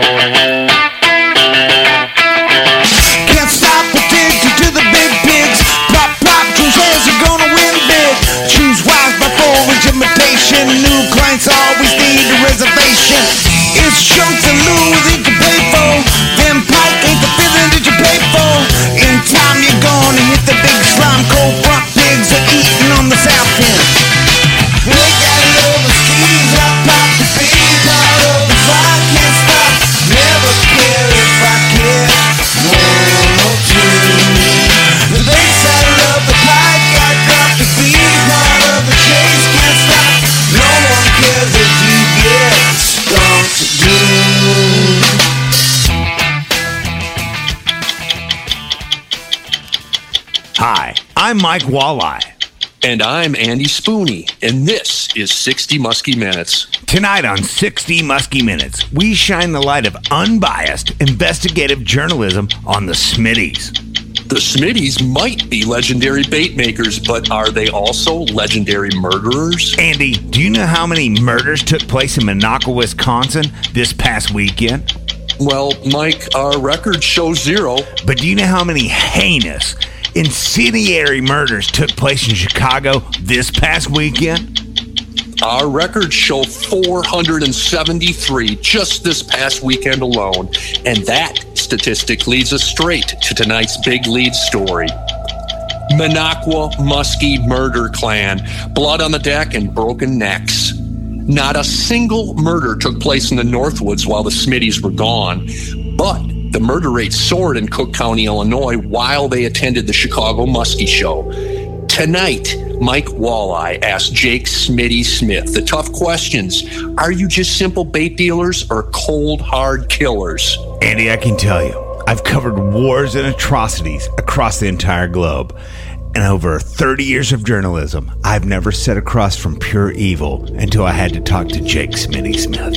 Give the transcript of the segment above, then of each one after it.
Can't stop addicted to the big pigs. Pop, pop, choose hands, you're gonna win big. Choose wise by forward imitation. New clients always need a reservation. It's chunks and loot that you pay for. Them pike ain't the feeling that you pay for. In time you're gonna hit the big slime. Cold front pigs are eating on the south end. They got love the skis, I pop the beat. Part of the fly, can't stop. Never care if I care. One or two. The backside love the pike, I drop the beat. Part of the chase, can't stop. No one cares if you get stumped. Hi, I'm Mike Walleye. And I'm Andy Spooney, and this is 60 Muskie Minutes. Tonight on 60 Muskie Minutes, we shine the light of unbiased investigative journalism on the Smitties. The Smitties might be legendary bait makers, but are they also legendary murderers? Andy, do you know how many murders took place in Minocqua, Wisconsin this past weekend? Well, Mike, our records show 0. But do you know how many heinous, incendiary murders took place in Chicago this past weekend? Our records show 473 just this past weekend alone, and that statistic leads us straight to tonight's big lead story. Minocqua Muskie murder clan, blood on the deck and broken necks. Not a single murder took place in the Northwoods while the Smitties were gone, but the murder rate soared in Cook County, Illinois, while they attended the Chicago Muskie Show. Tonight, Mike Walleye asked Jake Smitty Smith the tough questions. Are you just simple bait dealers or cold, hard killers? Andy, I can tell you, I've covered wars and atrocities across the entire globe. And over 30 years of journalism, I've never sat across from pure evil until I had to talk to Jake Smitty Smith.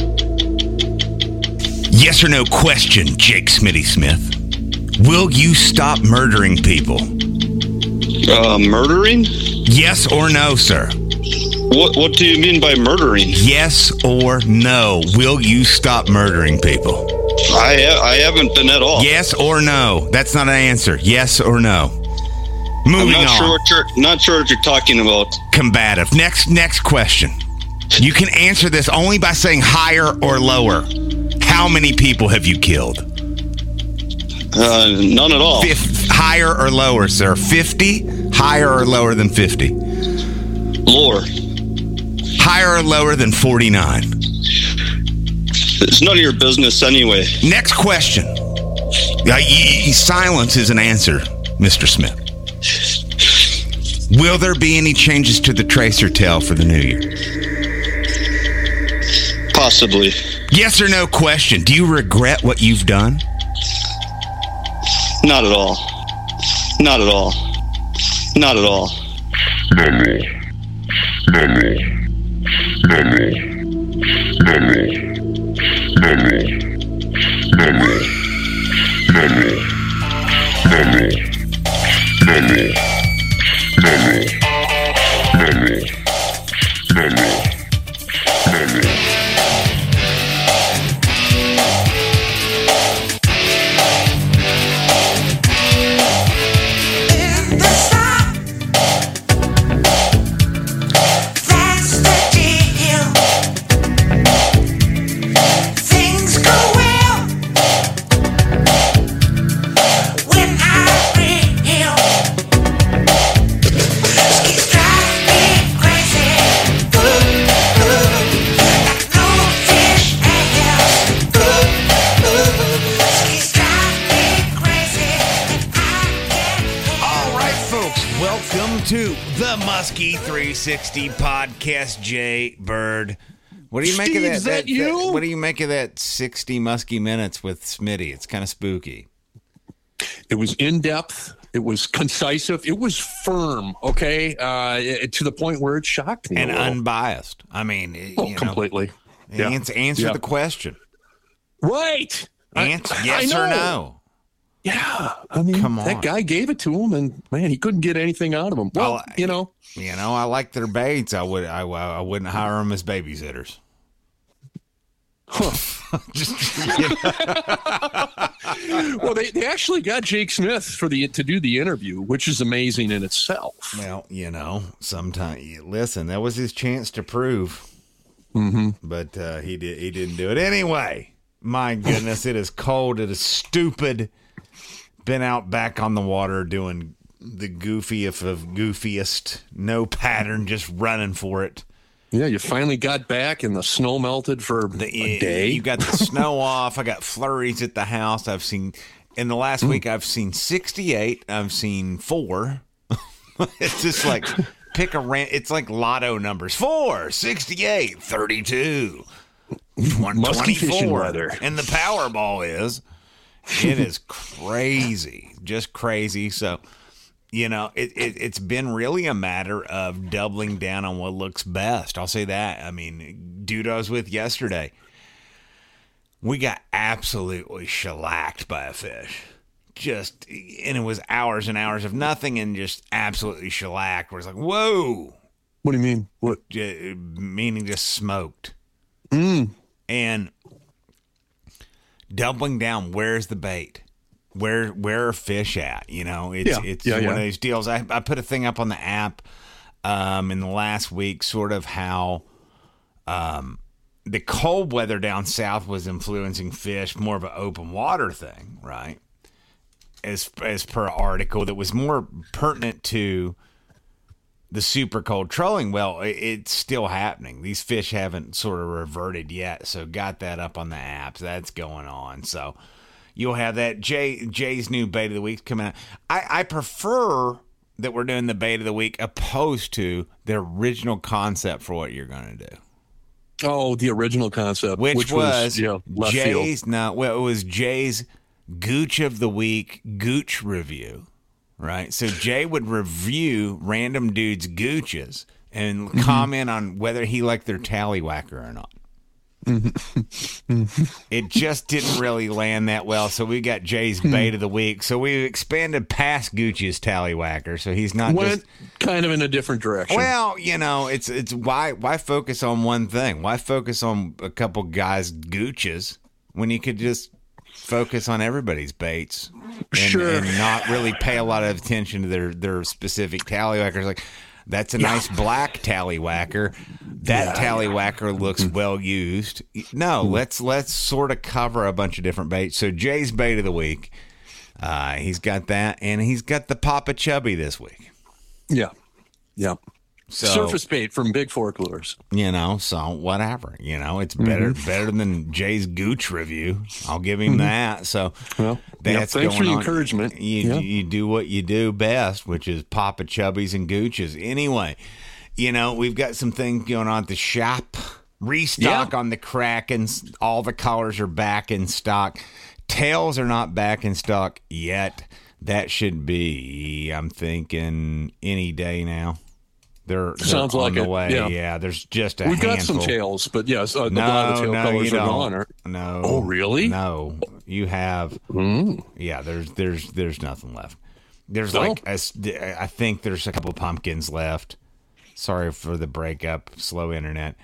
Yes or no question, Jake Smitty Smith. Will you stop murdering people? Murdering? Yes or no, sir? What do you mean by murdering? Yes or no? Will you stop murdering people? I haven't been at all. Yes or no? That's not an answer. Yes or no? Moving on. Not sure what you're talking about. Combative. Next question. You can answer this only by saying higher or lower. How many people have you killed? None at all. Higher or lower, sir? 50? Higher or lower than 50? Lower. Higher or lower than 49? It's none of your business anyway. Next question. Silence is an answer, Mr. Smith. Will there be any changes to the tracer tail for the new year? Possibly. Yes or no question. Do you regret what you've done? Not at all. Not at all. Not at all. To the Muskie 360 podcast, Jay Bird. What do you make of that? What do you make of that 60 Muskie Minutes with Smitty? It's kind of spooky. It was in depth. It was concise. It was firm. Okay, to the point where it shocked me. And unbiased. I mean, completely. Yeah. Answer the question. Right. Yes or no? Yeah, I mean, come on. That guy gave it to him, and man, he couldn't get anything out of him. Well, I like their baits. I wouldn't hire them as babysitters. Huh. Well, they actually got Jake Smith to do the interview, which is amazing in itself. Well, sometimes listen, that was his chance to prove. But he didn't do it anyway. My goodness, it is cold. It is stupid. Been out back on the water doing the goofiest of goofiest. No pattern, just running for it. Yeah, you finally got back and the snow melted for a day. You got the snow off. I got flurries at the house. I've seen, in the last week, I've seen 68. I've seen 4. It's just like, it's like lotto numbers. 4, 68, 32, 24. And the Powerball it is crazy. Just crazy. So, it's been really a matter of doubling down on what looks best. I'll say that. I mean, dude I was with yesterday, we got absolutely shellacked by a fish. And it was hours and hours of nothing and just absolutely shellacked. Where it's like, whoa. What do you mean? What? Meaning just smoked. And doubling down, where's the bait? Where are fish at? It's one of those deals. I put a thing up on the app in the last week, sort of how the cold weather down south was influencing fish, more of an open water thing, right? As per article that was more pertinent to the super cold trolling. Well, it's still happening. These fish haven't sort of reverted yet, so got that up on the apps. That's going on. So you'll have that. Jay's new bait of the week coming out. I prefer that we're doing the bait of the week opposed to the original concept for what you're going to do. Oh, the original concept, which was left Jay's. field. No, well, it was Jay's Gooch of the Week Gooch review, right? So Jay would review random dudes' gooches and comment on whether he liked their tallywhacker or not. It just didn't really land that well, so we got Jay's bait of the week. So we expanded past Gucci's tallywhacker, so he's not went kind of in a different direction. Well, it's why focus on one thing? Why focus on a couple guys' gooches when you could just focus on everybody's baits and not really pay a lot of attention to their specific tallywhackers? Like, that's a nice black tallywhacker. That tallywhacker looks well used. No, let's sort of cover a bunch of different baits. So Jay's bait of the week, he's got that, and he's got the Papa Chubby this week. Yeah. So, surface bait from Big Fork Lures. So whatever. It's better than Jay's Gooch review. I'll give him that. So that's thanks for the on. encouragement. You do what you do best, which is Papa Chubbies and Gooches. Anyway, we've got some things going on at the shop. Restock on the Krakens. All the colors are back in stock. Tails are not back in stock yet. That should be, I'm thinking, any day now. They're sounds on like the it. way. Yeah, there's just a handful. We've got some tails, but yes, a lot of tail colors are gone. No. Oh, really? No. You have. Yeah, there's nothing left. There's I think there's a couple pumpkins left. Sorry for the breakup. Slow internet.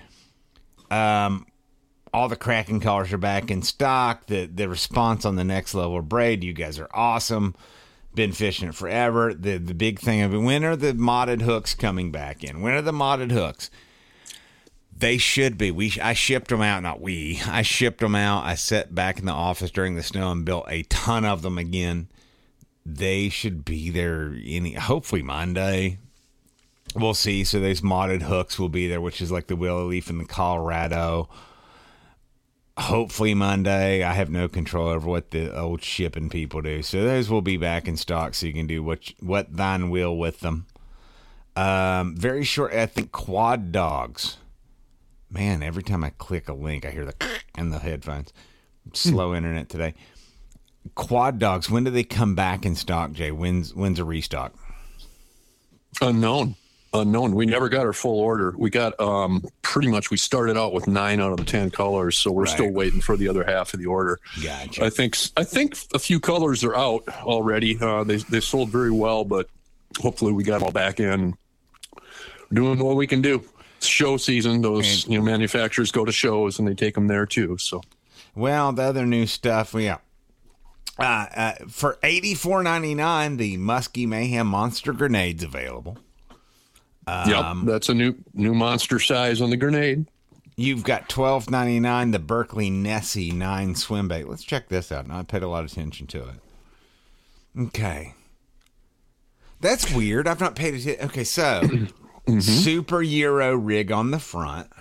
All the Kraken colors are back in stock. The response on the Next Level braid, you guys are awesome. Been fishing it forever. The big thing of it, when are the modded hooks coming back in? When are the modded hooks? They should be. I shipped them out. I shipped them out. I sat back in the office during the snow and built a ton of them again. They should be there hopefully Monday. We'll see. So those modded hooks will be there, which is like the Willow Leaf and the Colorado. Hopefully Monday. I have no control over what the old shipping people do. So those will be back in stock so you can do what thine will with them. Very short, I think Quad Dogs. Man, every time I click a link, I hear the in the headphones. Slow internet today. Quad Dogs, when do they come back in stock, Jay? When's a restock? Unknown. We never got our full order. We got pretty much. We started out with 9 out of the 10 colors, so we're still waiting for the other half of the order. Gotcha. I think a few colors are out already. They sold very well, but hopefully we got them all back in. Doing what we can do. It's show season. Those manufacturers go to shows and they take them there too. So Well, the other new stuff, yeah. For $84.99, the Muskie Mayhem Monster Grenade's available. Yep, that's a new monster size on the grenade. You've got $12.99, the Berkeley Nessie 9 swim bait. Let's check this out. Now, I paid a lot of attention to it. Okay. That's weird. I've not paid attention. Okay, so Super Euro rig on the front.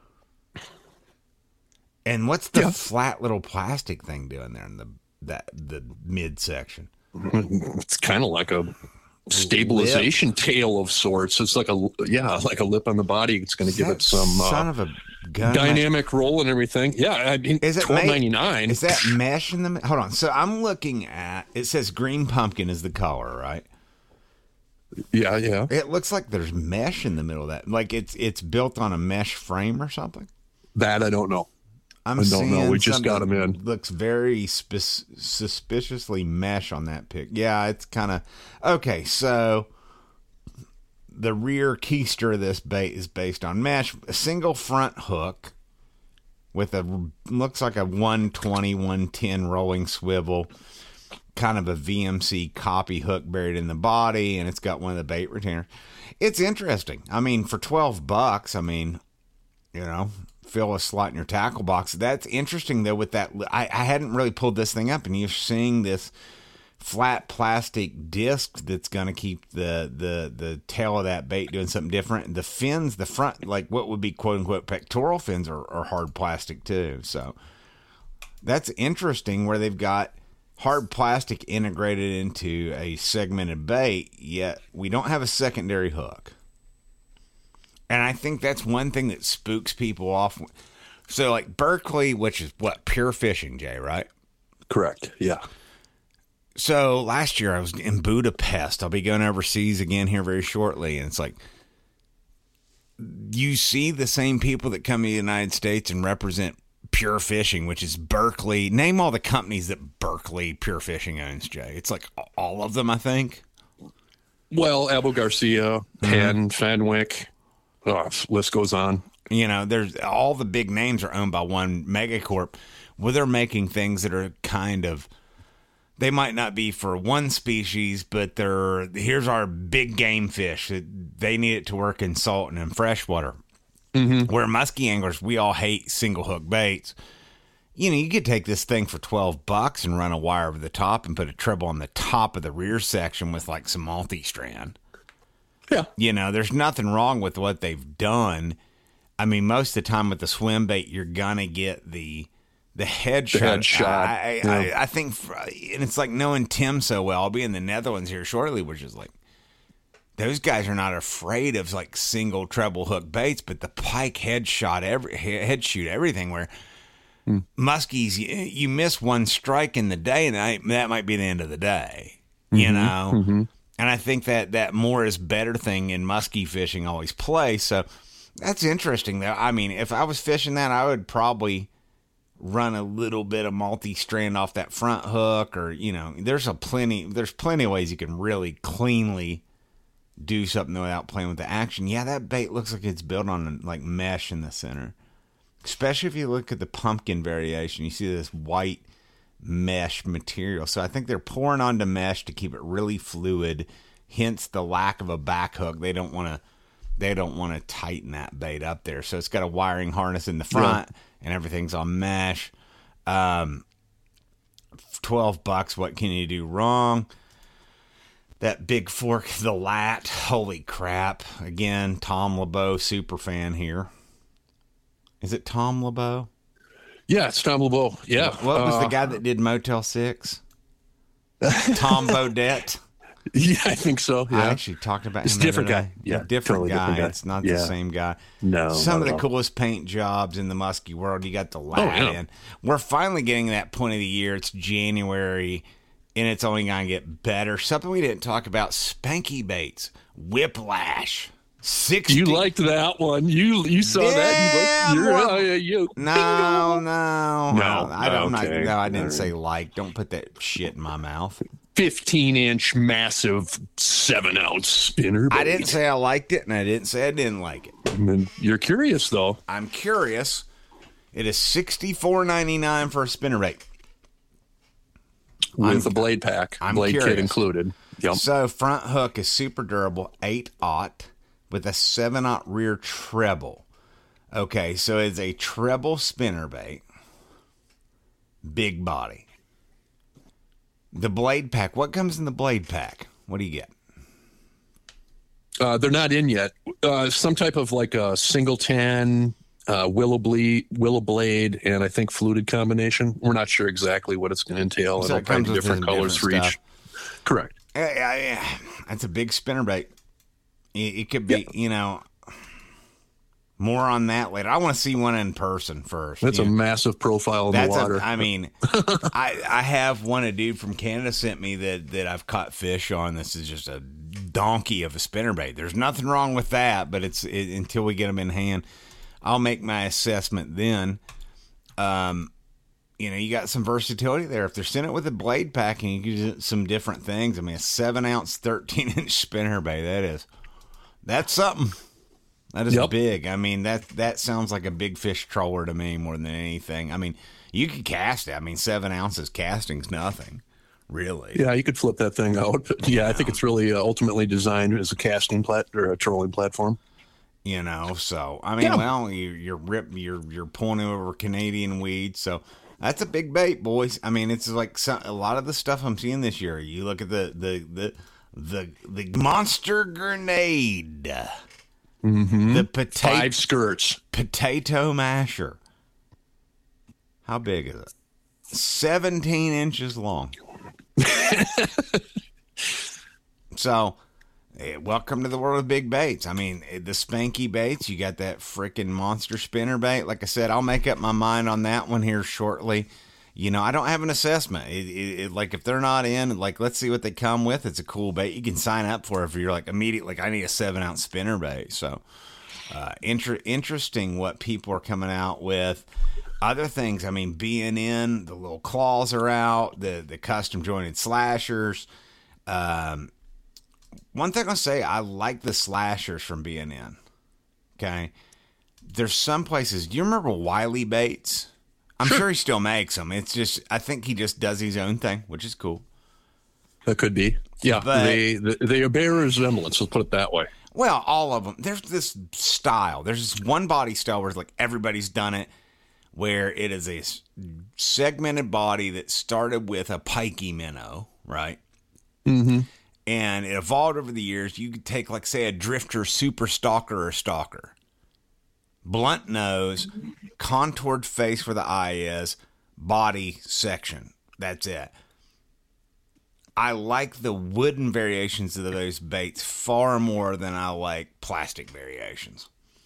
And what's the flat little plastic thing doing there in the midsection? It's kind of like a stabilization tail of sorts. It's like a lip on the body. It's going to give it some son of a gun dynamic roll and everything. Yeah, I mean, is it $12.99? Is that mesh in the? Hold on. So I'm looking at. It says green pumpkin is the color, right? Yeah. It looks like there's mesh in the middle of that. Like it's built on a mesh frame or something. That I don't know. I don't know. We just got them in. Looks very suspiciously mesh on that pic. Yeah, it's kind of okay. So the rear keister of this bait is based on mesh. A single front hook with looks like a 120, 110 rolling swivel, kind of a VMC copy hook buried in the body, and it's got one of the bait retainers. It's interesting. I mean, for $12, I mean, fill a slot in your tackle box. That's interesting, though, with that. I hadn't really pulled this thing up, and you're seeing this flat plastic disc that's going to keep the tail of that bait doing something different. The fins, the front, like what would be quote-unquote pectoral fins are hard plastic, too. So that's interesting where they've got hard plastic integrated into a segmented bait, yet we don't have a secondary hook. And I think that's one thing that spooks people off. So, like Berkeley, which is what, pure fishing, Jay, right? Correct. Yeah. So last year I was in Budapest. I'll be going overseas again here very shortly. And it's like, you see the same people that come to the United States and represent pure fishing, which is Berkeley. Name all the companies that Berkeley Pure Fishing owns, Jay. It's like all of them, I think. Well, Abu Garcia, Penn, Fenwick. List goes on. There's all the big names are owned by one megacorp, where they're making things that are kind of, they might not be for one species, but here's our big game fish. They need it to work in salt and in freshwater. Where muskie anglers, we all hate single hook baits. You could take this thing for $12 and run a wire over the top and put a treble on the top of the rear section with like some multi-strand. Yeah. There's nothing wrong with what they've done. I mean, most of the time with the swim bait, you're going to get the headshot. I think, and it's like knowing Tim so well. I'll be in the Netherlands here shortly, which is like, those guys are not afraid of like single treble hook baits, but the pike head shoot everything where muskies, you miss one strike in the day and that might be the end of the day, And I think that more is better thing in muskie fishing always plays. So that's interesting, though. I mean, if I was fishing that, I would probably run a little bit of multi-strand off that front hook, or there's plenty of ways you can really cleanly do something without playing with the action. Yeah, that bait looks like it's built on like mesh in the center. Especially if you look at the pumpkin variation, you see this white mesh material. So I think they're pouring onto mesh to keep it really fluid, hence the lack of a back hook. They don't want to tighten that bait up there. So it's got a wiring harness in the front and everything's on mesh. $12, what can you do wrong? That big fork, the lat, holy crap. Again, Tom LeBeau, super fan here. Is it Tom LeBeau? Yeah, it's Tom LeBeau. Yeah. What was the guy that did Motel 6? Tom Bodette? Yeah, I think so. Yeah. I actually talked about him. It's a different guy. Yeah, different guy. It's not the same guy. No. Some of the coolest paint jobs in the muskie world. You got the lat in. We're finally getting to that point of the year. It's January, and it's only going to get better. Something we didn't talk about, spanky baits, Whiplash. 60. You liked that one. You saw that. No. I didn't say like. Don't put that shit in my mouth. 15-inch massive 7-ounce spinner bait. I didn't say I liked it, and I didn't say I didn't like it. You're curious, though. I'm curious. It is $64.99 for a spinnerbait. With a blade pack, blade curious. kit included. Yep. So front hook is super durable, 8/0 with a 7/0 rear treble. Okay, so it's a treble spinnerbait. Big body. The blade pack. What comes in the blade pack? What do you get? They're not in yet. Some type of like a singleton, willow blade, and I think fluted combination. We're not sure exactly what it's going to entail. So and all kinds of different colors for each. Correct. Yeah, that's a big spinnerbait. It could be, more on that later. I want to see one in person first. That's a massive profile in the water. I have one a dude from Canada sent me that I've caught fish on. This is just a donkey of a spinnerbait. There's nothing wrong with that, but until we get them in hand, I'll make my assessment then. You got some versatility there. If they're sending it with a blade pack and you can do some different things, a 7-ounce, 13-inch spinnerbait, that's something. That is big. That sounds like a big fish trawler to me more than anything. You could cast it. 7 ounces casting's nothing, really. Yeah, you could flip that thing out. But I think it's really ultimately designed as a casting or a trolling platform. So well, you're pulling over Canadian weed, so that's a big bait, boys. It's like a lot of the stuff I'm seeing this year. You look at the monster grenade. Mm-hmm. The 5 skirts. Potato masher. How big is it? 17 inches long. So, welcome to the world of big baits. The spanky baits, you got that freaking monster spinner bait. Like I said, I'll make up my mind on that one here shortly. I don't have an assessment. Like if they're not in, let's see what they come with. It's a cool bait. You can sign up for it if you're immediately, I need a 7-ounce spinner bait. So, interesting what people are coming out with. Other things, B&N, the little claws are out, the custom jointed slashers. One thing I'll say, I like the slashers from B&N. Okay. There's some places, do you remember Wiley Baits? I'm sure he still makes them. It's just, I think he just does his own thing, which is cool. That could be. Yeah, but they bear resemblance, let's put it that way. Well, all of them. There's this style. There's this one body style where everybody's done it, where it is a segmented body that started with a pikey minnow, right? Mm-hmm. And it evolved over the years. You could take, say, a drifter super stalker or stalker. Blunt nose, contoured face where the eye is, body section. That's it. I like the wooden variations of those baits far more than I like plastic variations.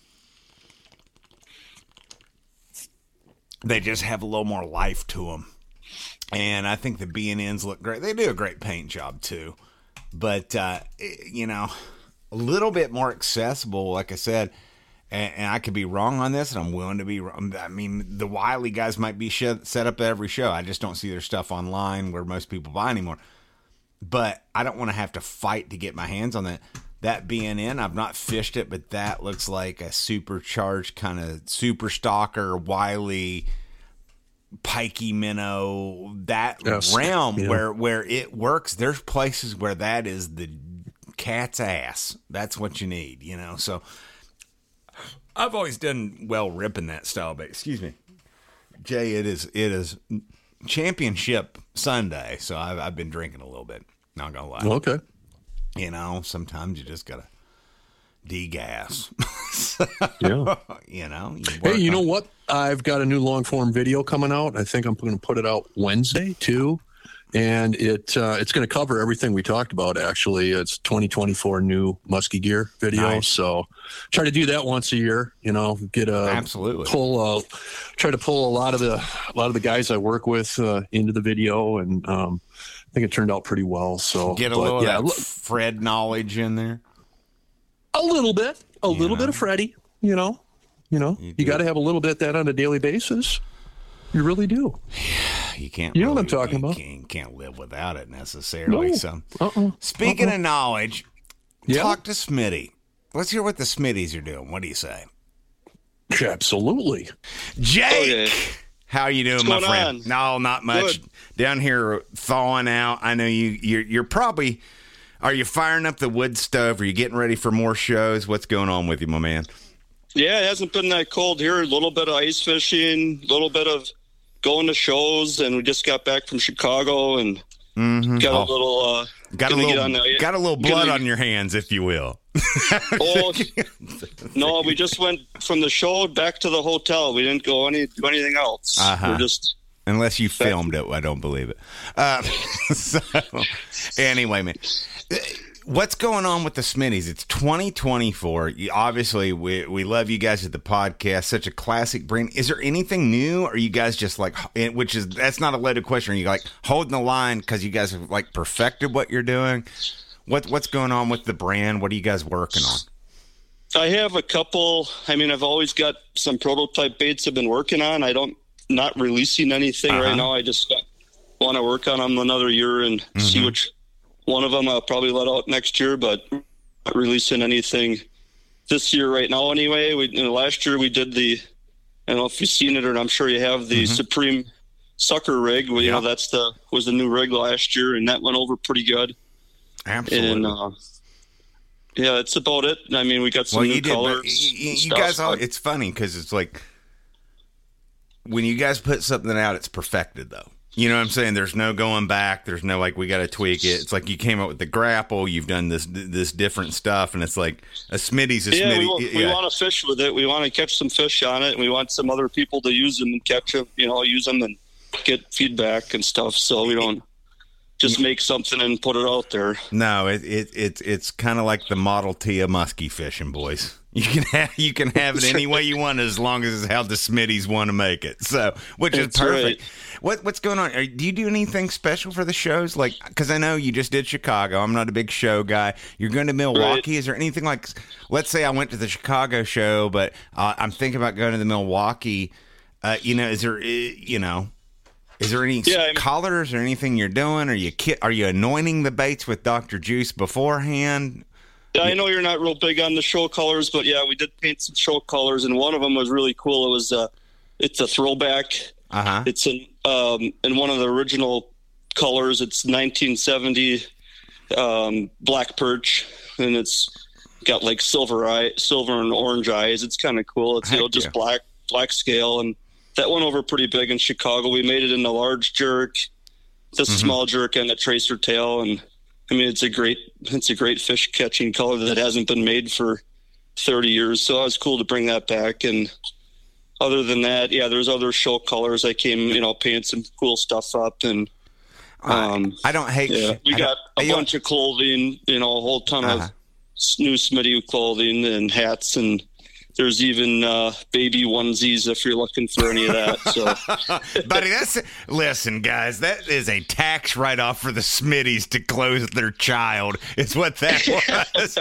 They just have a little more life to them. And I think the B&Ns look great. They do a great paint job too. But, a little bit more accessible, like I said. And I could be wrong on this, and I'm willing to be wrong. The Wiley guys might be set up at every show. I just don't see their stuff online where most people buy anymore. But I don't want to have to fight to get my hands on that. That B&N, I've not fished it, but that looks like a supercharged kind of super stalker, Wiley, pikey minnow, that realm where it works. There's places where that is the cat's ass. That's what you need, So I've always done well ripping that style bait. Excuse me, Jay. It is Championship Sunday, so I've been drinking a little bit. Not gonna lie. Okay. Sometimes you just gotta degas. Yeah. Hey, you know what? I've got a new long form video coming out. I think I'm going to put it out Wednesday too. And it's going to cover everything we talked about, actually. It's 2024 new Muskie Gear video. Nice. So try to do that once a year, absolutely try to pull a lot of the guys I work with into the video. And I think it turned out pretty well. So get a little of that Fred knowledge in there. A little bit of Freddie, you got to have a little bit of that on a daily basis. You really do. You can't. You know what I'm talking about. You can't live without it necessarily. No. So, speaking of knowledge, talk to Smitty. Let's hear what the Smitties are doing. What do you say? Absolutely. Jake, how you doing, my What's friend? going No, not much. Good. Down here thawing out. I know you're probably. Are you firing up the wood stove? Are you getting ready for more shows? What's going on with you, my man? Yeah, it hasn't been that cold here. A little bit of ice fishing, a little bit of going to shows, and we just got back from Chicago and got a little got a little blood on your hands, if you will. Oh no, we just went from the show back to the hotel. We didn't go do anything else. We're just unless you filmed it, I don't believe it. So anyway, man. What's going on with the Smitties? It's 2024. Obviously, we love you guys at the podcast. Such a classic brand. Is there anything new? Or are you guys just like, that's not a loaded question. Are you like holding the line because you guys have like perfected what you're doing? What's going on with the brand? What are you guys working on? I have a couple. I mean, I've always got some prototype baits I've been working on. Not releasing anything right now. I just want to work on them another year and see which one of them I'll probably let out next year, but not releasing anything this year right now anyway. Last year we did I don't know if you've seen it or I'm sure you have, the Supreme Sucker rig. You know, was the new rig last year, and that went over pretty good. Absolutely. And yeah, that's about it. I mean, we got some new colors. You guys it's funny because it's like when you guys put something out, it's perfected though. You know what I'm saying? There's no going back. There's no like we got to tweak it. It's like you came up with the grapple. You've done this different stuff, and it's like a Smitty's a Smitty. We want to fish with it. We want to catch some fish on it, and we want some other people to use them and catch them. You know, use them and get feedback and stuff. So we don't just make something and put it out there. No, it's kind of like the Model T of muskie fishing, boys. You can have it any way you want as long as it's how the Smitties want to make it. So, which is perfect. Right. What's going on? Do you do anything special for the shows? Like, because I know you just did Chicago. I'm not a big show guy. You're going to Milwaukee. Right. Is there anything like? Let's say I went to the Chicago show, but I'm thinking about going to the Milwaukee. Is there any colors or anything you're doing? Are you anointing the baits with Dr. Juice beforehand? Yeah, I know you're not real big on the show colors, but yeah, we did paint some show colors, and one of them was really cool. It was it's a throwback. It's in one of the original colors. It's 1970 black perch, and it's got like silver and orange eyes. It's kind of cool. It's just black scale, and that went over pretty big in Chicago. We made it in the large jerk, the small jerk, and the tracer tail, and I mean, it's a great fish catching color that hasn't been made for 30 years. So it was cool to bring that back. And other than that, yeah, there's other show colors. I came, paint some cool stuff up, and I don't hate. Yeah, we got a bunch of clothing, a whole ton of new Smitty clothing and hats, and there's even baby onesies if you're looking for any of that. So, buddy, listen, guys, that is a tax write-off for the Smitties to clothe their child. It's what that was.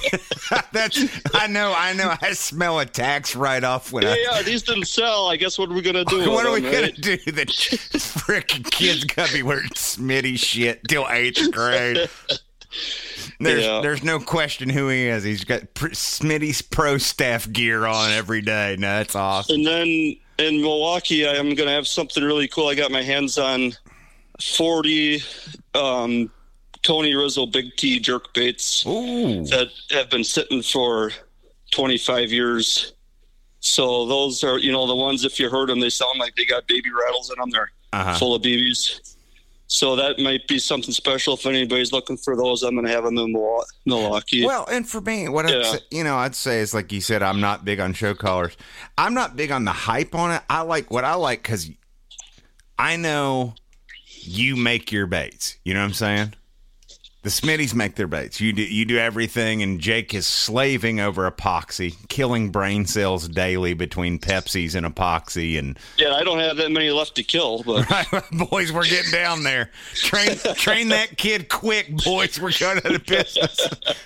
I know. I smell a tax write-off when these didn't sell. I guess what are we gonna do? What are we gonna do? The frickin' kids gotta be wearing Smitty shit till 8th grade. There's no question who he is. He's got Smitty's pro staff gear on every day. No, that's awesome. And then in Milwaukee, I'm going to have something really cool. I got my hands on 40 Tony Rizzo Big T jerk baits that have been sitting for 25 years. So those are, the ones, if you heard them, they sound like they got baby rattles in them. They're full of BBs. So that might be something special if anybody's looking for those. I'm going to have them in Milwaukee. Well, and for me, I'd say is like you said, I'm not big on show colors. I'm not big on the hype on it. I like what I like because I know you make your baits. You know what I'm saying? The Smitties make their baits. You do everything, and Jake is slaving over epoxy, killing brain cells daily between Pepsis and epoxy. And yeah, I don't have that many left to kill. But boys, we're getting down there. Train that kid quick, boys. We're going out of business.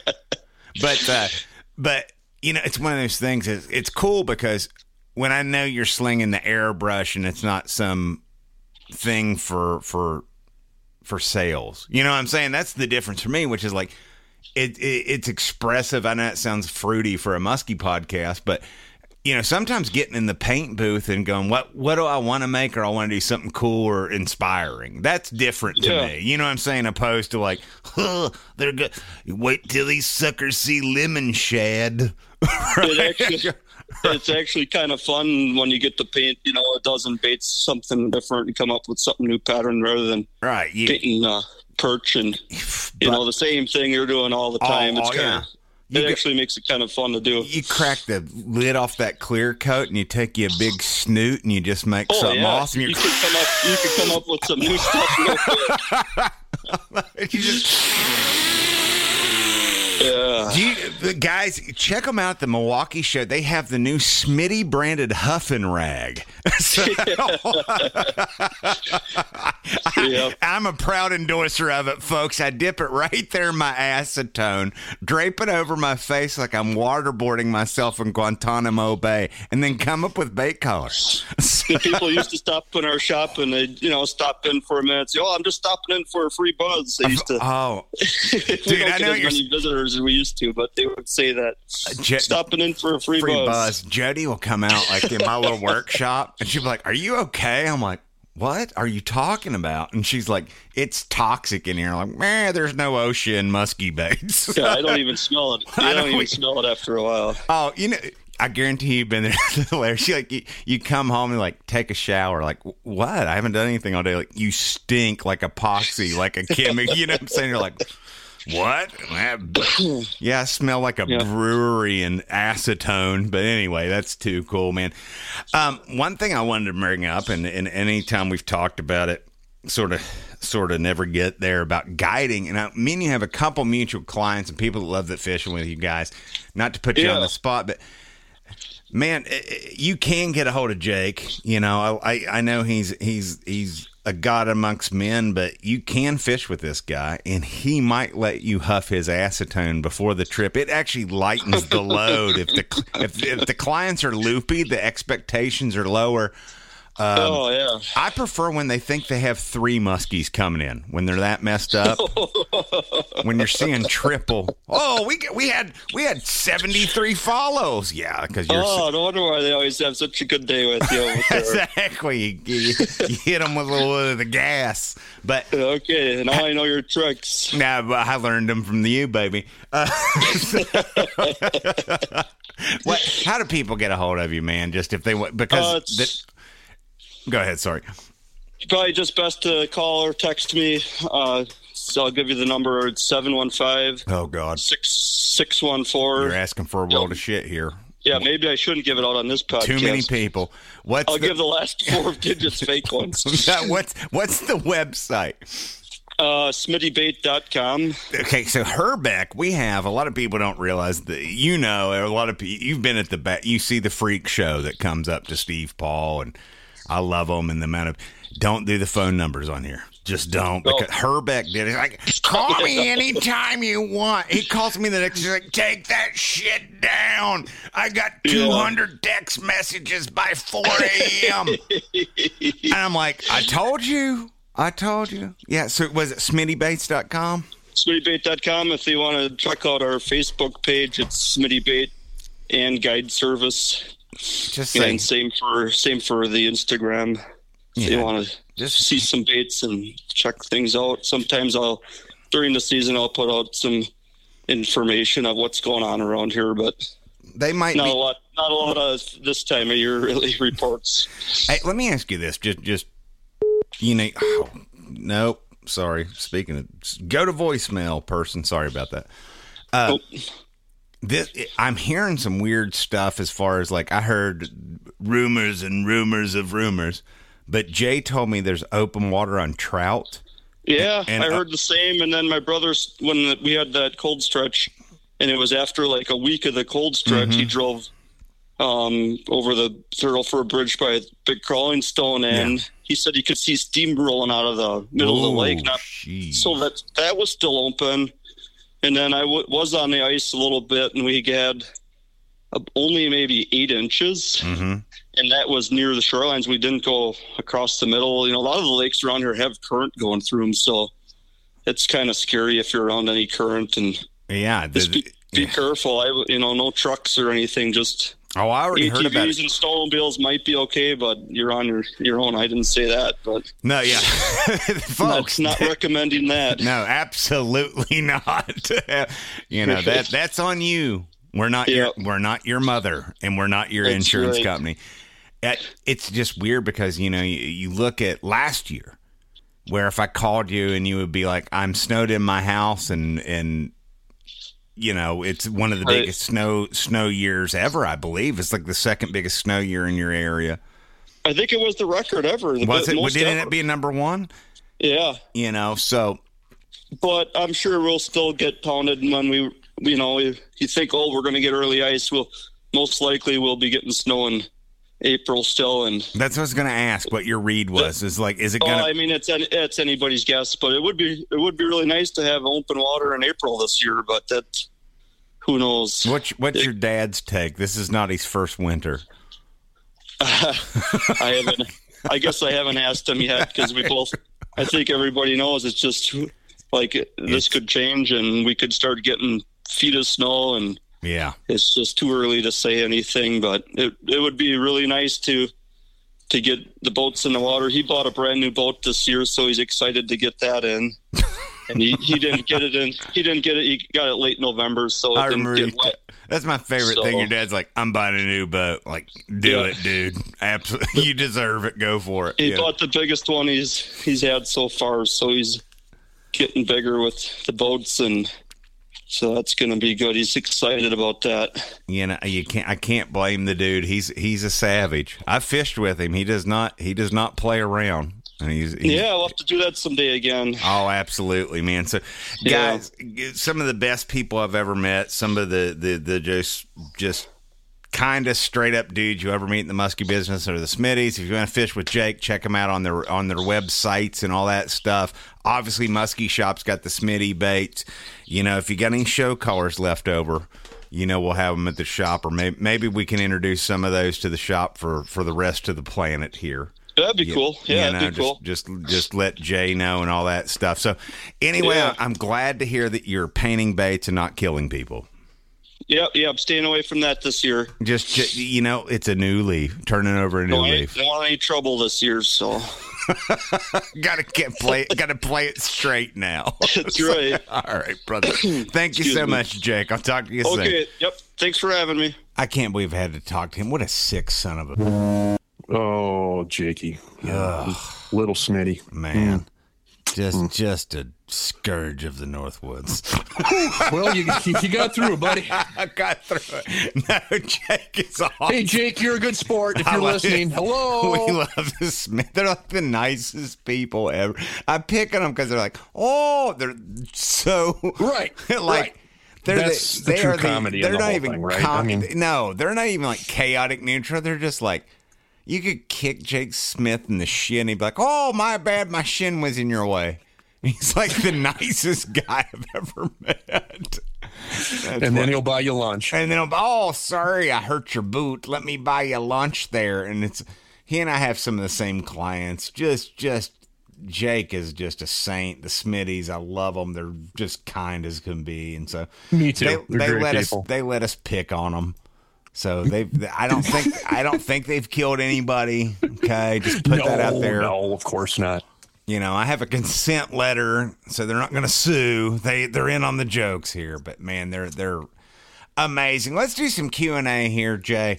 But it's one of those things. It's cool because when I know you're slinging the airbrush and it's not some thing for sales. You know what I'm saying? That's the difference for me, which is like it's expressive. I know it sounds fruity for a muskie podcast, but sometimes getting in the paint booth and going, what do I want to make, or I want to do something cool or inspiring. That's different to me. You know what I'm saying? Opposed to like, they're good. Wait till these suckers see lemon shad. Right? It's actually kind of fun when you get to paint, a dozen baits, something different, and come up with something new pattern rather than painting perch and the same thing you're doing all the time. It actually makes it kind of fun to do. You crack the lid off that clear coat and you take you a big snoot and you just make something awesome. You can come up with some new stuff real quick. Guys, check them out at the Milwaukee show. They have the new Smitty branded Huffin' Rag. I'm a proud endorser of it, folks. I dip it right there in my acetone, drape it over my face like I'm waterboarding myself in Guantanamo Bay, and then come up with bait collars. People used to stop in our shop and they'd, stop in for a minute. Say, I'm just stopping in for a free buzz. They used to. Oh, dude, I know you're many visitors as we used to, but they would say that stopping in for a free buzz. Jody will come out like in my little workshop and she'll be like, "Are you okay?" I'm like, "What are you talking about?" And she's like, "It's toxic in here." I'm like, "Man, there's no ocean musky baits." Yeah, I don't even smell it. I don't even smell it after a while. Oh, I guarantee you've been there. Hilarious. You come home and like take a shower. Like, what? I haven't done anything all day. Like, you stink like epoxy, like a chemical. You know what I'm saying? You're like, what? Yeah, I smell like a brewery and acetone. But anyway, that's too cool, man. One thing I wanted to bring up, and anytime we've talked about it, sort of never get there, about guiding. And me and you have a couple mutual clients and people that love that fishing with you guys. Not to put you on the spot, but man, you can get a hold of Jake. I know he's a god amongst men, but you can fish with this guy, and he might let you huff his acetone before the trip. It actually lightens the load. If the clients are loopy, the expectations are lower. I prefer when they think they have 3 muskies coming in, when they're that messed up. When you're seeing triple. Oh, we had 73 follows. Yeah, because you're. Oh, no wonder why they always have such a good day with you over there. Exactly. You hit them with a little of the gas. But okay, now I know your tricks. Nah, but I learned them from you, baby. How do people get a hold of you, man? Just if they want, because. Go ahead, sorry. Probably just best to call or text me. So I'll give you the number. It's 715. Oh, God. 614. You're asking for a world of shit here. Yeah, maybe I shouldn't give it out on this podcast. Too many people. I'll give the last 4 digits fake ones. What's the website? SmittyBait.com. Okay, so Herbeck, we have a lot of people don't realize that a lot of people. You've been at the back. You see the freak show that comes up to Steve Paul, and I love them, and the amount of don't do the phone numbers on here. Just don't, because Herbeck did it. Like, call me anytime you want. He calls me the next day, like, take that shit down. I got 200 text messages by 4 a.m. And I'm like, I told you. Yeah, so was it SmittyBaits.com? SmittyBait.com. If you want to check out our Facebook page, it's Smitty Bait and Guide Service. Just and same for the Instagram. If you want to just see some baits and check things out. Sometimes during the season, I'll put out some information of what's going on around here, but they might not a lot of this time of year really reports. Hey, let me ask you this: just nope. Sorry, speaking of, go to voicemail, person. Sorry about that. I'm hearing some weird stuff as far as, like, I heard rumors of rumors, but Jay told me there's open water on trout. Yeah, and I heard the same. And then my brother's, when we had that cold stretch, and it was after like a week of the cold stretch, he drove over the Turtle Fur Bridge by a big crawling stone, and he said he could see steam rolling out of the middle of the lake. So that was still open. And then I was on the ice a little bit, and we had only maybe 8 inches. Mm-hmm. And that was near the shorelines. We didn't go across the middle. A lot of the lakes around here have current going through them, so it's kind of scary if you're around any current. And be careful. no trucks or anything. Just Oh, I already heard about it. ATVs and snowmobiles might be okay, but you're on your own. I didn't say that, but no, yeah, folks, not recommending that. No, absolutely not. That's on you. We're not your mother, and we're not your insurance company. It's just weird because you look at last year, where if I called you and you would be like, "I'm snowed in my house," and it's one of the biggest snow years ever, I believe. It's like the second biggest snow year in your area. I think it was the record ever. Was it? Didn't it be number one? Yeah. So. But I'm sure we'll still get pounded when if you think, we're going to get early ice, we'll most likely be getting snow in April still. And that's what I was going to ask. What your read was is it going to? I mean, it's anybody's guess, but it would be really nice to have open water in April this year. But who knows? What's your dad's take? This is not his first winter. I guess I haven't asked him yet because we both. I think everybody knows it's just like this could change and we could start getting feet of snow, and it's just too early to say anything. But it would be really nice to get the boats in the water. He bought a brand new boat this year, so he's excited to get that in. And he didn't get it in. He didn't get it. He got it late November, so it didn't get wet. That's my favorite thing. Your dad's like, "I'm buying a new boat." Like, do it, dude. Absolutely, you deserve it. Go for it. He bought the biggest one he's had so far, so he's getting bigger with the boats, and so that's going to be good. He's excited about that. I can't blame the dude. He's a savage. I've fished with him. He does not play around. And he's we'll have to do that someday again. Oh, absolutely, man. So, guys, some of the best people I've ever met. Some of the just kind of straight up dudes you ever meet in the muskie business are the Smitties. If you want to fish with Jake, check them out on their websites and all that stuff. Obviously, Muskie Shop's got the Smitty baits. If you got any show colors left over, we'll have them at the shop, or maybe we can introduce some of those to the shop for the rest of the planet here. That'd be cool. Yeah, that'd be cool. Just let Jay know and all that stuff. So anyway, I'm glad to hear that you're painting baits and not killing people. Yeah, I'm staying away from that this year. Just it's a new leaf, turning over a new leaf. Don't want any trouble this year, so gotta play it straight now. That's right. All right, brother. Thank you so much, Jake. I'll talk to you soon. Okay. Yep. Thanks for having me. I can't believe I had to talk to him. What a sick son of a. Oh, Jakey. Little Smitty. Man. Just a scourge of the Northwoods. Well, you got through it, buddy. I got through it. No, Jake is awesome. Hey, Jake, you're a good sport if you're listening. Hello. We love the Smith. They're like the nicest people ever. I pick on them because they're like, they're so... Right, like... That's the true comedy of the whole thing, right? No, they're not even like chaotic neutral. They're just like... You could kick Jake Smith in the shin. He'd be like, "Oh, my bad. My shin was in your way." He's like the nicest guy I've ever met. And then he'll buy you lunch. And then sorry, I hurt your boot. Let me buy you lunch there. And he and I have some of the same clients. Just Jake is just a saint. The Smitties, I love them. They're just kind as can be. And so me too. They let us pick on them. So I don't think they've killed anybody. Okay, just put that out there. No, of course not. I have a consent letter, so they're not going to sue. They're in on the jokes here, but man, they're amazing. Let's do some Q&A here, Jay.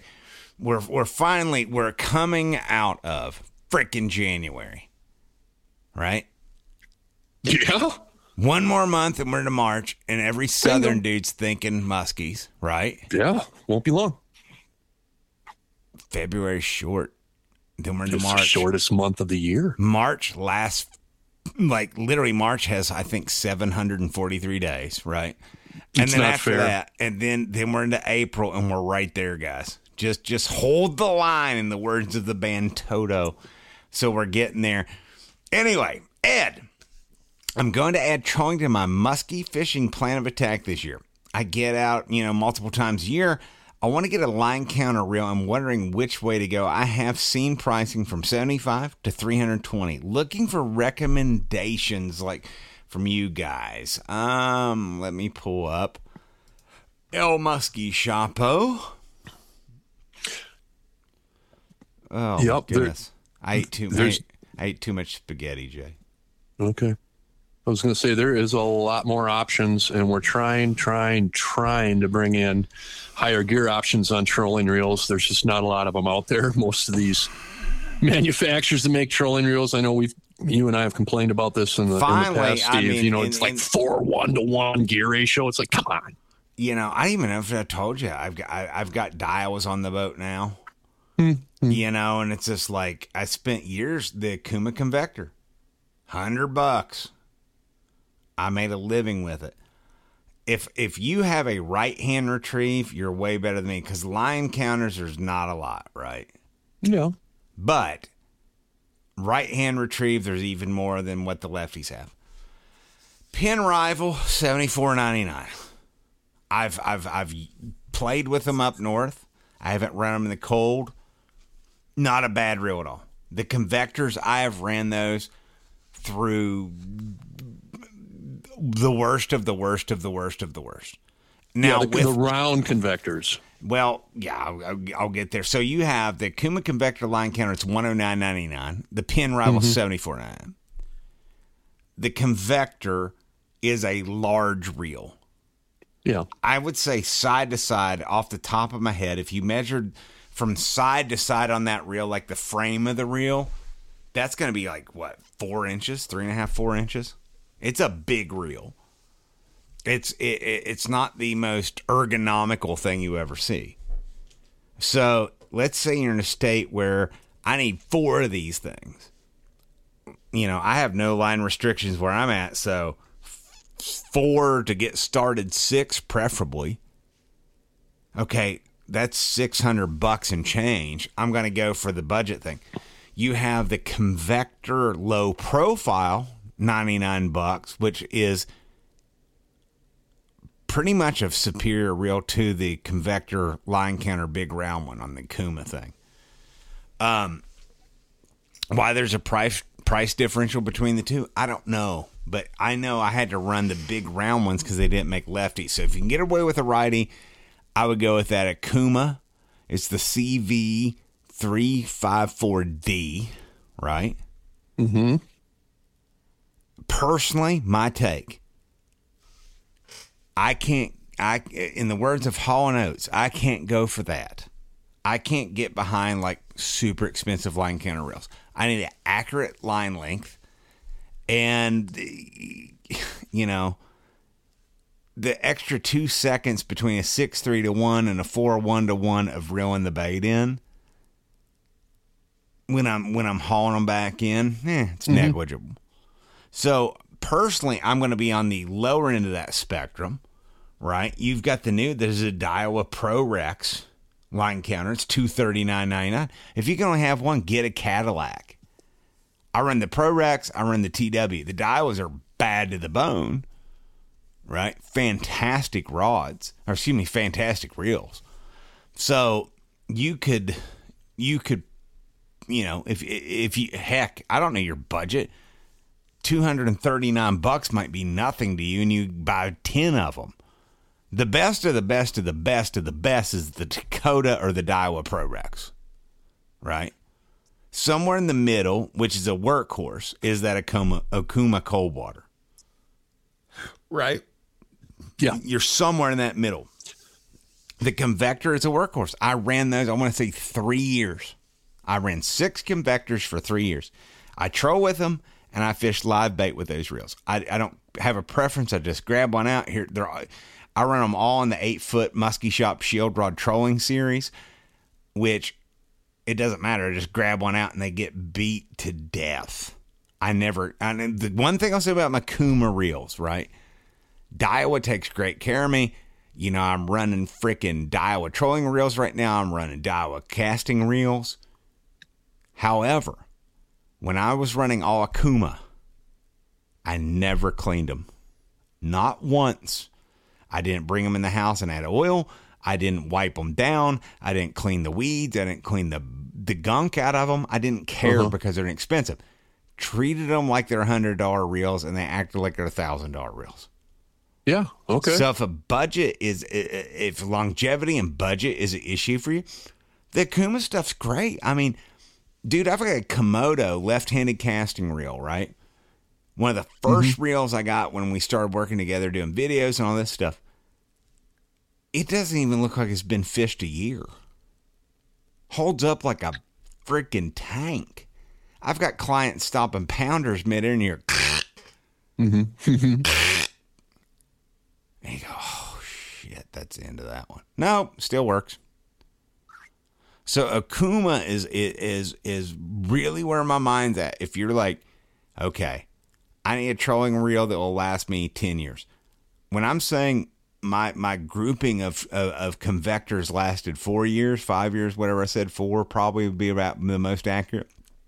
We're coming out of frickin' January, right? Yeah. One more month and we're into March, and every Southern dude's thinking muskies, right? Yeah, won't be long. February's short. Then we're into March. The shortest month of the year. March has, I think, 743 days, right? And then after that, and then we're into April, and we're right there, guys. Just hold the line, in the words of the band Toto. So we're getting there. Anyway, Ed, I'm going to add trolling to my muskie fishing plan of attack this year. I get out, multiple times a year. I want to get a line counter reel. I'm wondering which way to go. I have seen pricing from $75 to $320. Looking for recommendations from you guys. Let me pull up El Muskie Shopo. Oh, my goodness. I ate too much spaghetti, Jay. Okay. I was going to say there is a lot more options, and we're trying to bring in higher gear options on trolling reels. There's just not a lot of them out there. Most of these manufacturers that make trolling reels, I know you and I have complained about this in the past, Steve. It's like 4:1 gear ratio. It's like, come on. I don't even know if I told you. I've got Daiwas on the boat now. Mm-hmm. And it's just like I spent years the Kuma Convector, $100. I made a living with it. If you have a right hand retrieve, you're way better than me because line counters there's not a lot, right? Yeah. But right hand retrieve there's even more than what the lefties have. Pin Rival $74.99. I've played with them up north. I haven't run them in the cold. Not a bad reel at all. The Convectors, I have ran those through the worst of the worst of the worst of the worst. Now with the round Convectors. Well, yeah, I'll get there. So you have the Kuma Convector line counter. It's $109.99. The Pin Rival $74.99. The Convector is a large reel. Yeah, I would say side to side, off the top of my head, if you measured from side to side on that reel, like the frame of the reel, that's going to be like, what, 4 inches, 3.5, 4 inches? It's a big reel. It's not the most ergonomical thing you ever see. So let's say you're in a state where I need 4 of these things. I have no line restrictions where I'm at, so 4 to get started, 6 preferably. Okay, that's $600 and change. I'm going to go for the budget thing. You have the Convector low profile, $99, which is pretty much a superior reel to the Convector line counter big round one on the Kuma thing. Why there's a price differential between the two, I don't know. But I know I had to run the big round ones because they didn't make lefties. So if you can get away with a righty, I would go with that Akuma. It's the CV354D, right? Mm-hmm. Personally, my take, in the words of Hall & Oates, I can't go for that. I can't get behind like super expensive line counter reels. I need an accurate line length. And, the extra 2 seconds between a 6-3-1 and a 4-1-1 of reeling the bait in, when I'm hauling them back in, it's negligible. So, personally, I'm going to be on the lower end of that spectrum, right? You've got there's a Daiwa Pro Rex line counter. It's $239.99. If you can only have one, get a Cadillac. I run the Pro Rex. I run the TW. The Daiwas are bad to the bone, right? Fantastic rods, fantastic reels. So you could, if you, heck, I don't know your budget. $239 might be nothing to you, and you buy 10 of them. The best of the best of the best of the best is the Dakota or the Daiwa Pro Rex, right? Somewhere in the middle, which is a workhorse, is that Okuma cold water. Right. Yeah. You're somewhere in that middle. The Convector is a workhorse. I ran those, I want to say 3 years. I ran 6 Convectors for 3 years. I troll with them, and I fish live bait with those reels. I don't have a preference. I just grab one out here. I run them all in the 8-foot Muskie Shop Shield Rod Trolling Series, which... it doesn't matter. I just grab one out and they get beat to death. The one thing I'll say about my Kuma reels, right? Daiwa takes great care of me. I'm running freaking Daiwa trolling reels right now. I'm running Daiwa casting reels. However, when I was running all Akuma, I never cleaned them. Not once. I didn't bring them in the house and add oil. I didn't wipe them down. I didn't clean the weeds. I didn't clean the gunk out of them. I didn't care because they're inexpensive. Treated them like they're $100 reels, and they acted like they're $1,000 reels. Yeah, okay. So if longevity and budget is an issue for you, the Akuma stuff's great. I mean, Dude, I've got a Komodo left-handed casting reel, right? One of the first reels I got when we started working together doing videos and all this stuff. It doesn't even look like it's been fished a year. Holds up like a freaking tank. I've got clients stopping pounders mid-air and you're... And you go, oh, shit, that's the end of that one. No, still works. So Okuma is really where my mind's at. If you're like, okay, I need a trolling reel that will last me 10 years. When I'm saying my grouping of convectors lasted 4 years, 5 years, whatever I said, 4 probably would be about the most accurate.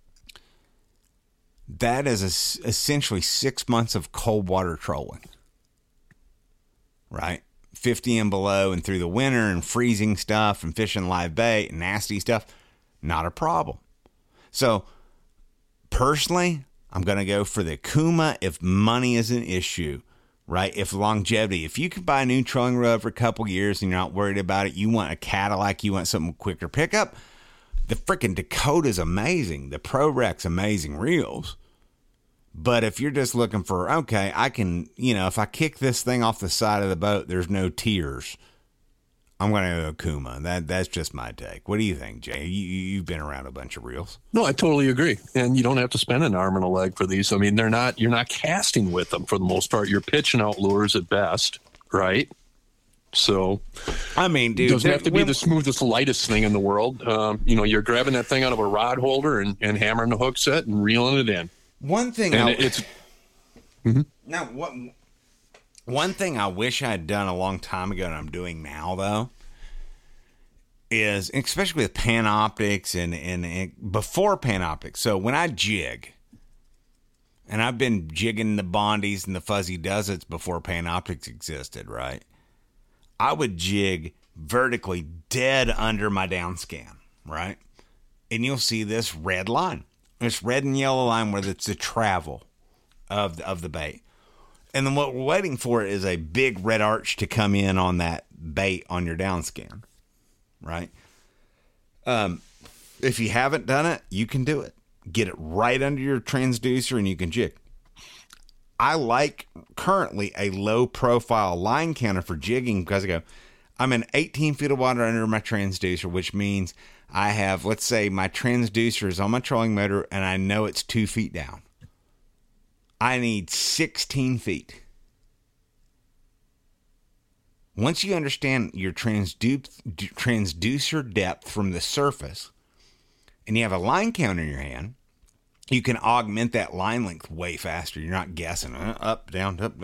That is essentially 6 months of cold water trolling, right? 50 and below and through the winter and freezing stuff and fishing live bait and nasty stuff, not a problem. So personally, I'm going to go for the Okuma if money is an issue, right? If longevity, if you can buy a new trolling rod for a couple years and you're not worried about it, you want a Cadillac, you want something quicker pickup, the freaking Dakota's amazing. The Pro Rex amazing reels. But if you're just looking for, okay, I can, if I kick this thing off the side of the boat, there's no tears. I'm going to go Okuma. That's just my take. What do you think, Jay? You've been around a bunch of reels. No, I totally agree. And you don't have to spend an arm and a leg for these. I mean, you're not casting with them for the most part. You're pitching out lures at best, right? So, I mean, dude, it doesn't have to be the smoothest, lightest thing in the world. You're grabbing that thing out of a rod holder and hammering the hook set and reeling it in. One thing, one thing I wish I had done a long time ago, and I'm doing now though, is especially with Panoptix and before Panoptix. So when I jig, and I've been jigging the Bondies and the Fuzzy Deserts before Panoptix existed, right? I would jig vertically dead under my down scan, right? And you'll see this red line. This red and yellow line where it's the travel of the bait. And then what we're waiting for is a big red arch to come in on that bait on your down scan, right? If you haven't done it, you can do it. Get it right under your transducer and you can jig. I like currently a low profile line counter for jigging because I'm in 18 feet of water under my transducer, which means I have, let's say my transducer is on my trolling motor and I know it's 2 feet down. I need 16 feet. Once you understand your transducer depth from the surface and you have a line counter in your hand, you can augment that line length way faster. You're not guessing up, down, up.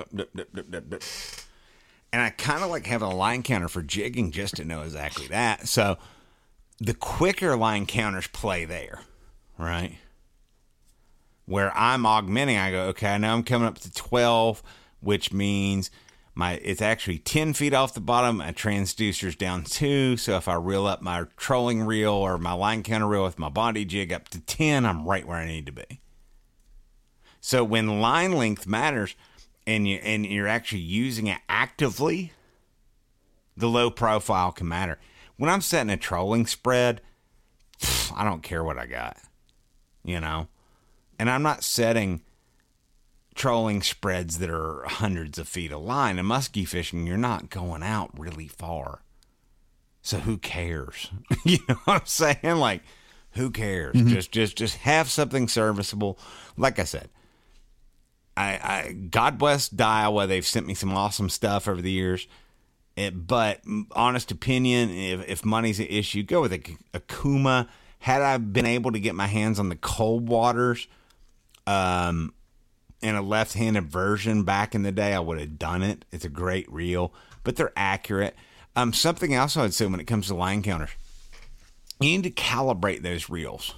And I kind of like having a line counter for jigging just to know exactly that. So the quicker line counters play there, right? Where I'm augmenting, I go, okay, I know I'm coming up to 12, which means it's actually 10 feet off the bottom. My transducer's down 2. So if I reel up my trolling reel or my line counter reel with my Bondi jig up to 10, I'm right where I need to be. So when line length matters and you're actually using it actively, the low profile can matter. When I'm setting a trolling spread, I don't care what I got, And I'm not setting trolling spreads that are hundreds of feet of line. In muskie fishing, you're not going out really far. So who cares? You know what I'm saying? Like, who cares? Mm-hmm. Just have something serviceable. Like I said, I God bless Daiwa. They've sent me some awesome stuff over the years. But honest opinion, if money's an issue, go with a Okuma. Had I been able to get my hands on the cold waters, in a left-handed version back in the day, I would have done it. It's a great reel, but they're accurate. Something else I'd say when it comes to line counters, you need to calibrate those reels.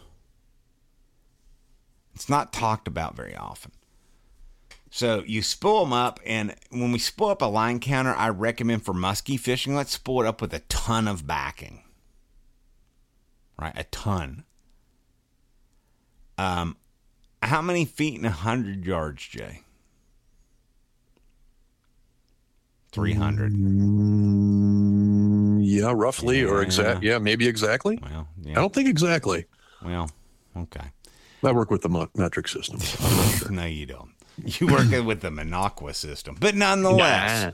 It's not talked about very often. So you spool them up, and when we spool up a line counter, I recommend for muskie fishing, let's spool it up with a ton of backing. Right, a ton. How many feet in 100 yards, Jay? 300. Yeah, roughly, or exact. Yeah, maybe exactly. Well, yeah. I don't think exactly. Well, Okay. I work with the metric system. Sure. No, you don't. You work with the Minocqua system. But nonetheless,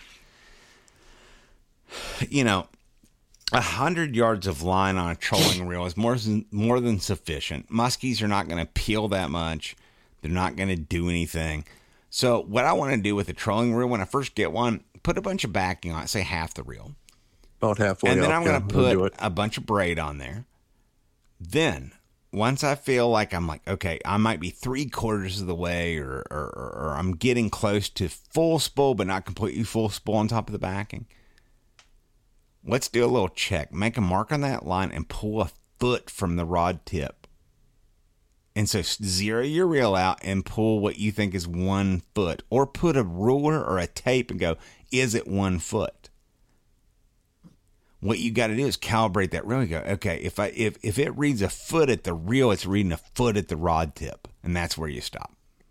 100 yards of line on a trolling reel is more than sufficient. Muskies are not going to peel that much. They're not going to do anything. So what I want to do with the trolling reel, when I first get one, put a bunch of backing on it, say half the reel. About halfway and then up, I'm going to put a bunch of braid on there. Then, once I feel like I'm like, okay, I might be 3/4 of the way or I'm getting close to full spool, but not completely full spool on top of the backing, let's do a little check. Make a mark on that line and pull a foot from the rod tip. And so zero your reel out and pull what you think is 1 foot. Or put a ruler or a tape and go, is it 1 foot? What you got to do is calibrate that reel. You go, okay, if it reads a foot at the reel, it's reading a foot at the rod tip. And that's where you stop.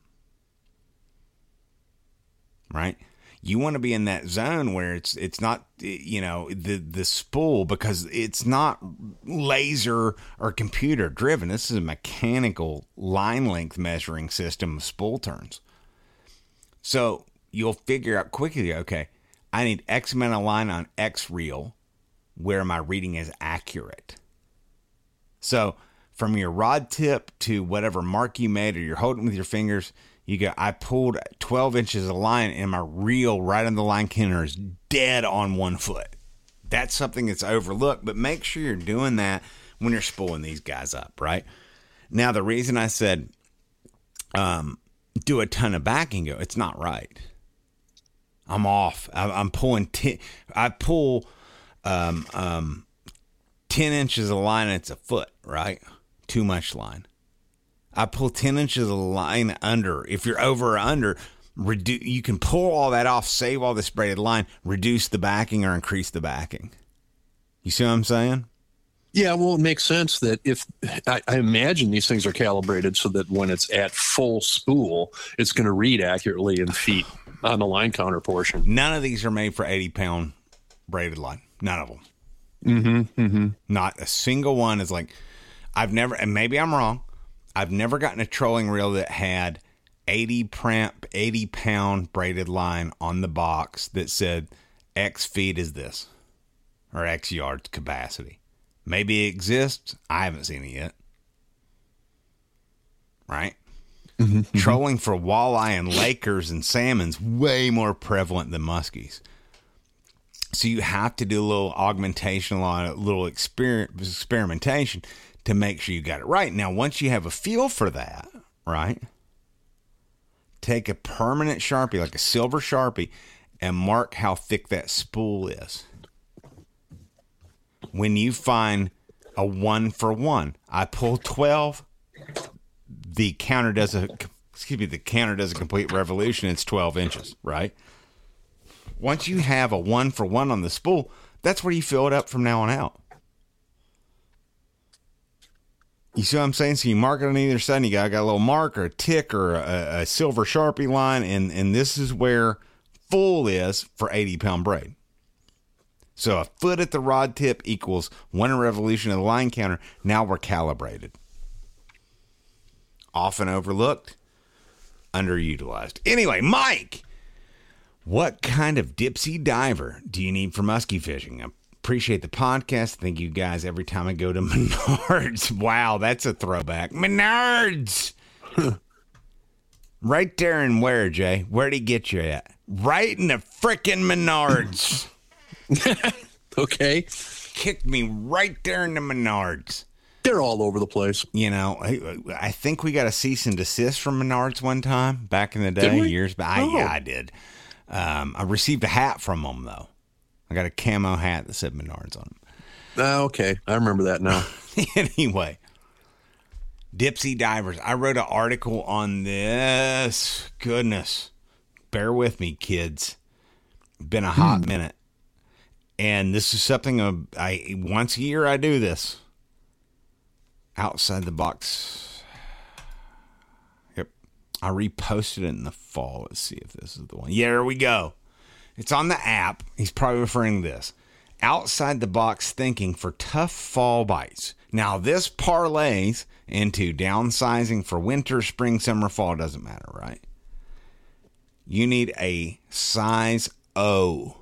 Right? You want to be in that zone where it's not, the spool, because it's not laser or computer driven. This is a mechanical line length measuring system of spool turns. So you'll figure out quickly, okay, I need X amount of line on X reel where my reading is accurate. So from your rod tip to whatever mark you made or you're holding with your fingers, you go, I pulled 12 inches of line and my reel right on the line counter is dead on 1 foot. That's something that's overlooked, but make sure you're doing that when you're spooling these guys up, right? Now, the reason I said do a ton of backing, it's not right. I'm off. I'm pulling, I pull 10 inches of line and it's a foot, right? Too much line. I pull 10 inches of line under. If you're over or under, you can pull all that off, save all this braided line, reduce the backing or increase the backing. You see what I'm saying? Yeah, well, it makes sense that if I imagine these things are calibrated so that when it's at full spool, it's going to read accurately in feet on the line counter portion. None of these are made for 80-pound braided line. None of them. Not a single one is like, I've never, and maybe I'm wrong, I've never gotten a trolling reel that had 80-pound braided line on the box that said X feet is this, or X yards capacity. Maybe it exists. I haven't seen it yet. Right? Trolling for walleye and lakers and salmon's way more prevalent than muskies. So you have to do a little augmentation, a little experimentation to make sure you got it right. Now, once you have a feel for that, right, take a permanent Sharpie, like a silver Sharpie, and mark how thick that spool is. When you find a 1-for-1, I pull 12, the counter does a complete revolution. It's 12 inches, right? Once you have a 1-for-1 on the spool, that's where you fill it up from now on out. You see what I'm saying? So you mark it on either side, and you got a little mark or a tick or a silver Sharpie line, and this is where full is for 80-pound braid. So a foot at the rod tip equals 1 revolution of the line counter. Now we're calibrated. Often overlooked, underutilized. Anyway, Mike, what kind of dipsy diver do you need for muskie fishing? I appreciate the podcast. Thank you guys every time I go to Menards. Wow, that's a throwback. Menards! Right there in where, Jay? Where'd he get you at? Right in the frickin' Menards. Okay. Kicked me right there in the Menards. They're all over the place. I think we got a cease and desist from Menards one time back in the day, years back. Oh. Yeah, I did. I received a hat from them, though. I got a camo hat that said Menards on them. Okay. I remember that now. Anyway, dipsy divers. I wrote an article on this. Goodness. Bear with me, kids. Been a hot minute. And this is something once a year I do this. Outside the box. Yep. I reposted it in the fall. Let's see if this is the one. Yeah, there we go. It's on the app. He's probably referring to this. Outside the box thinking for tough fall bites. Now, this parlays into downsizing for winter, spring, summer, fall. Doesn't matter, right? You need a size O.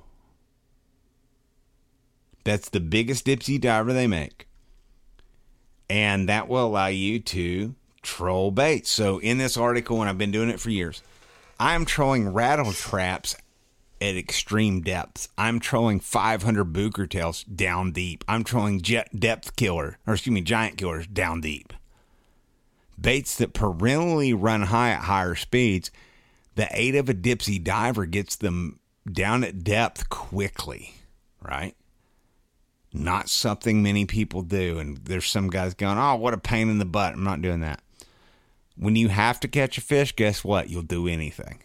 That's the biggest dipsy diver they make. And that will allow you to troll baits. So in this article, and I've been doing it for years, I'm trolling rattle traps at extreme depths. I'm trolling 500 booker tails down deep. I'm trolling giant killers down deep. Baits that perennially run high at higher speeds, the aid of a dipsy diver gets them down at depth quickly, right? Not something many people do. And there's some guys going, oh, what a pain in the butt. I'm not doing that. When you have to catch a fish, guess what? You'll do anything.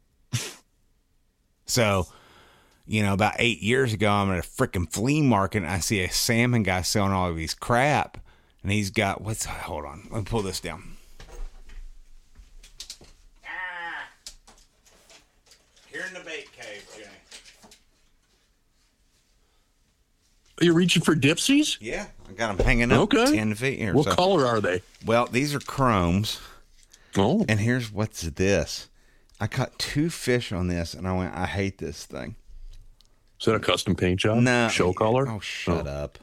So, about 8 years ago, I'm at a freaking flea market and I see a salmon guy selling all of his crap. And he's got, hold on. Let me pull this down. Here in the bait cave, Jay. Are you reaching for dipsies? Yeah, I got them hanging up 10 feet here. What color are they? Well, these are chromes. Oh. And here's what's this. I caught 2 fish on this, and I went, I hate this thing. Is that a custom paint job? No. Show color? Oh, shut up.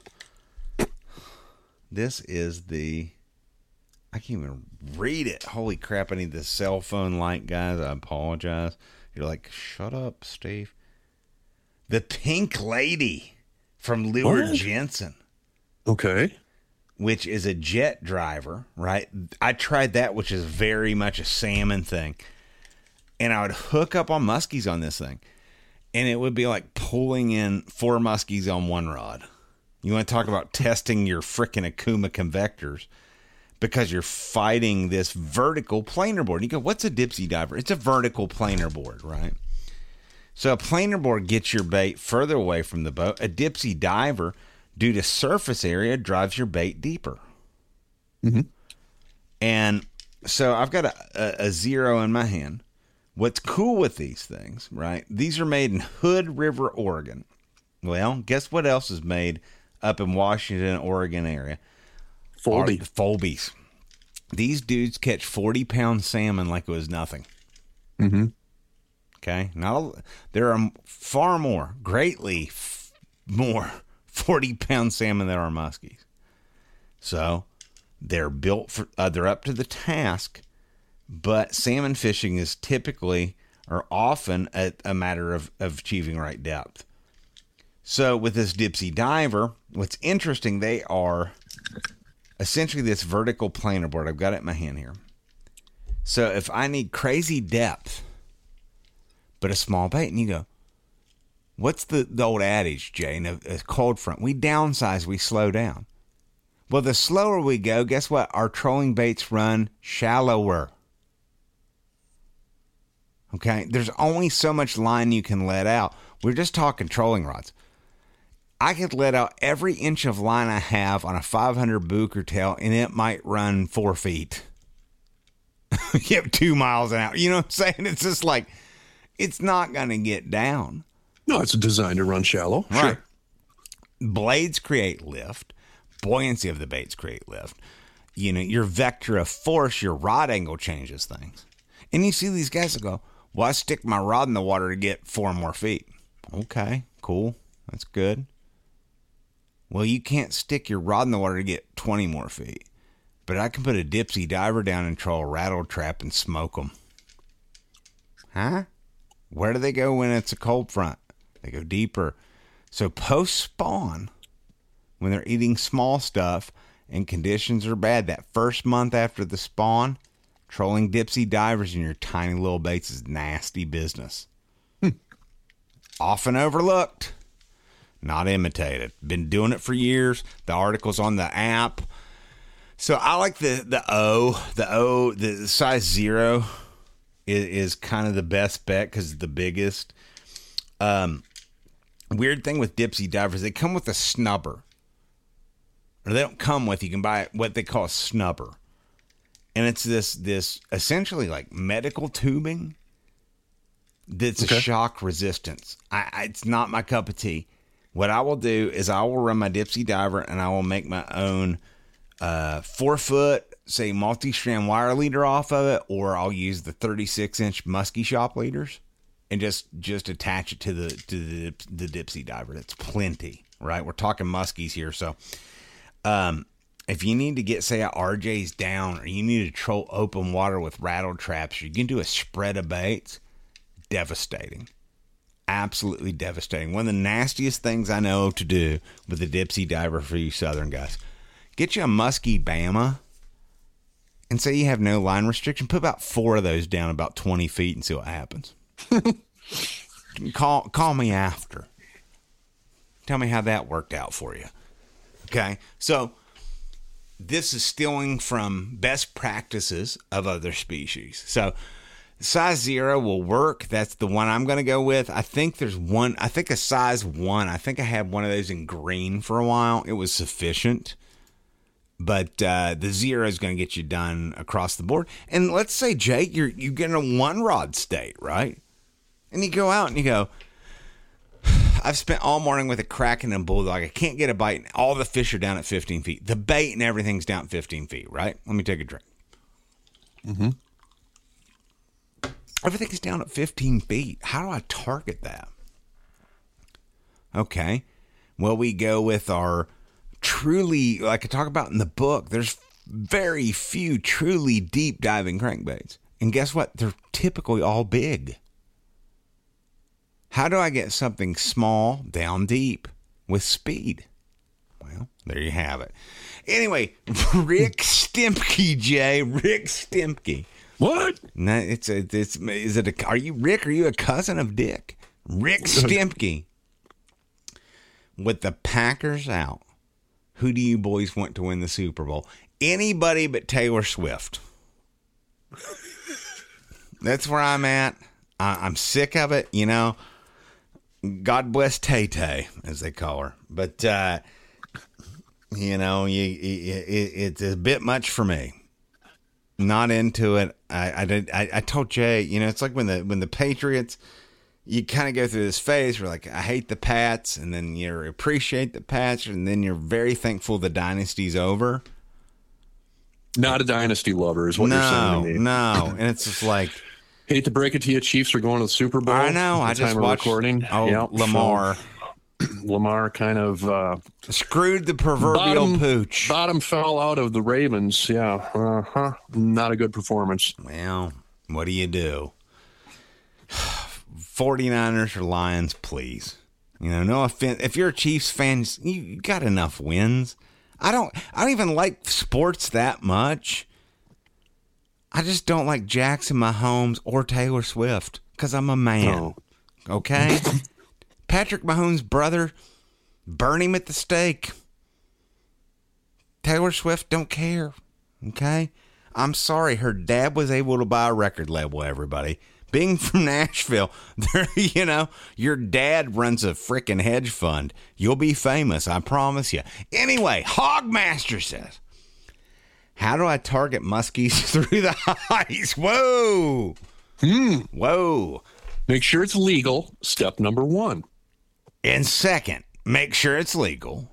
This is I can't even read it. Holy crap, I need the cell phone light, guys. I apologize. You're like, shut up, Steve. The Pink Lady from Lure Jensen. Okay. Which is a jet driver, right? I tried that, which is very much a salmon thing. And I would hook up on muskies on this thing. And it would be like pulling in 4 muskies on one rod. You want to talk about testing your frickin' Akuma convectors because you're fighting this vertical planer board. You go, what's a dipsy diver? It's a vertical planer board, right? So a planer board gets your bait further away from the boat. A dipsy diver, due to surface area, drives your bait deeper. Mm-hmm. And so I've got a 0 in my hand. What's cool with these things, right? These are made in Hood River, Oregon. Well, guess what else is made up in Washington, Oregon area? Folbies. These dudes catch 40-pound salmon like it was nothing. Mm-hmm. Okay? There are far more, greatly more 40-pound salmon than are muskies. So they're built for, they're up to the task, but salmon fishing is typically or often a matter of achieving right depth. So with this dipsy diver, what's interesting, they are essentially this vertical planer board. I've got it in my hand here. So if I need crazy depth, but a small bait, and you go, what's the old adage, Jay, in a cold front? We downsize, we slow down. Well, the slower we go, guess what? Our trolling baits run shallower. Okay? There's only so much line you can let out. We're just talking trolling rods. I could let out every inch of line I have on a 500 booker tail, and it might run 4 feet. You have 2 miles an hour. You know what I'm saying? It's just like, it's not going to get down. No, it's designed to run shallow. Right. Sure. Blades create lift. Buoyancy of the baits create lift. Your vector of force, your rod angle changes things. And you see these guys that go, well, I stick my rod in the water to get 4 more feet. Okay, cool. That's good. Well, you can't stick your rod in the water to get 20 more feet. But I can put a dipsy diver down and troll a rattle trap and smoke them. Huh? Where do they go when it's a cold front? They go deeper. So post-spawn, when they're eating small stuff and conditions are bad, that first month after the spawn, trolling dipsy divers in your tiny little baits is nasty business. Often overlooked. Not imitated. Been doing it for years. The article's on the app. So I like the size 0 is kind of the best bet because it's the biggest. Weird thing with dipsy divers, they come with a snubber. Or they don't come with, you can buy what they call a snubber. And it's this essentially like medical tubing that's a shock resistance. It's not my cup of tea. What I will do is I will run my dipsy diver and I will make my own 4-foot, say, multi-strand wire leader off of it, or I'll use the 36-inch Muskie Shop leaders and just attach it to the Dipsy Diver. That's plenty, right? We're talking muskies here, so if you need to get, say, a RJ's down, or you need to troll open water with rattle traps, or you can do a spread of baits. Devastating. Absolutely devastating. One of the nastiest things I know to do with the Dipsy Diver for you Southern guys. Get you a Muskie Bama, and say you have no line restriction. Put about 4 of those down about 20 feet and see what happens. Call me after. Tell me how that worked out for you. Okay? So, this is stealing from best practices of other species. So, size 0 will work. That's the one I'm going to go with. I think there's one. I think a size 1. I think I had one of those in green for a while. It was sufficient. But the 0 is going to get you done across the board. And let's say, Jake, you get in a 1 rod state, right? And you go out and you go, I've spent all morning with a Kraken and Bulldog. I can't get a bite. All the fish are down at 15 feet. The bait and everything's down at 15 feet, right? Let me take a drink. Mm-hmm. Everything's down at 15 feet. How do I target that? Okay. Well, we go with our truly, like I talk about in the book, there's very few truly deep diving crankbaits. And guess what? They're typically all big. How do I get something small down deep with speed? Well, there you have it. Anyway, Rick Stemke, Jay. Rick Stemke. What? No, are you Rick? Are you a cousin of Dick? Rick Stemke. With the Packers out, who do you boys want to win the Super Bowl? Anybody but Taylor Swift. That's where I'm at. I'm sick of it, you know. God bless Tay-Tay, as they call her. But, you know, it's a bit much for me. Not into it. I told Jay, you know, it's like when the Patriots, you kind of go through this phase where, like, I hate the Pats, and then you appreciate the Pats, and then you're very thankful the dynasty's over. Not a dynasty lover is what you're saying to me. No, and it's just like... Hate to break it to you, Chiefs are going to the Super Bowl. I know. I just watched recording. Lamar. Lamar kind of screwed the proverbial pooch. Bottom fell out of the Ravens. Yeah. Not a good performance. Well, what do you do? 49ers or Lions, please. You know, no offense. If you're a Chiefs fan, you got enough wins. I don't even like sports that much. I just don't like Jackson Mahomes or Taylor Swift because I'm a man. Oh. Okay? Patrick Mahomes' brother, burn him at the stake. Taylor Swift don't care. Okay? I'm sorry. Her dad was able to buy a record label, everybody. Being from Nashville, you know, your dad runs a freaking hedge fund. You'll be famous, I promise you. Anyway, Hogmaster says, how do I target muskies through the eyes? Whoa. Whoa. Make sure it's legal. Step number 1. And second, make sure it's legal.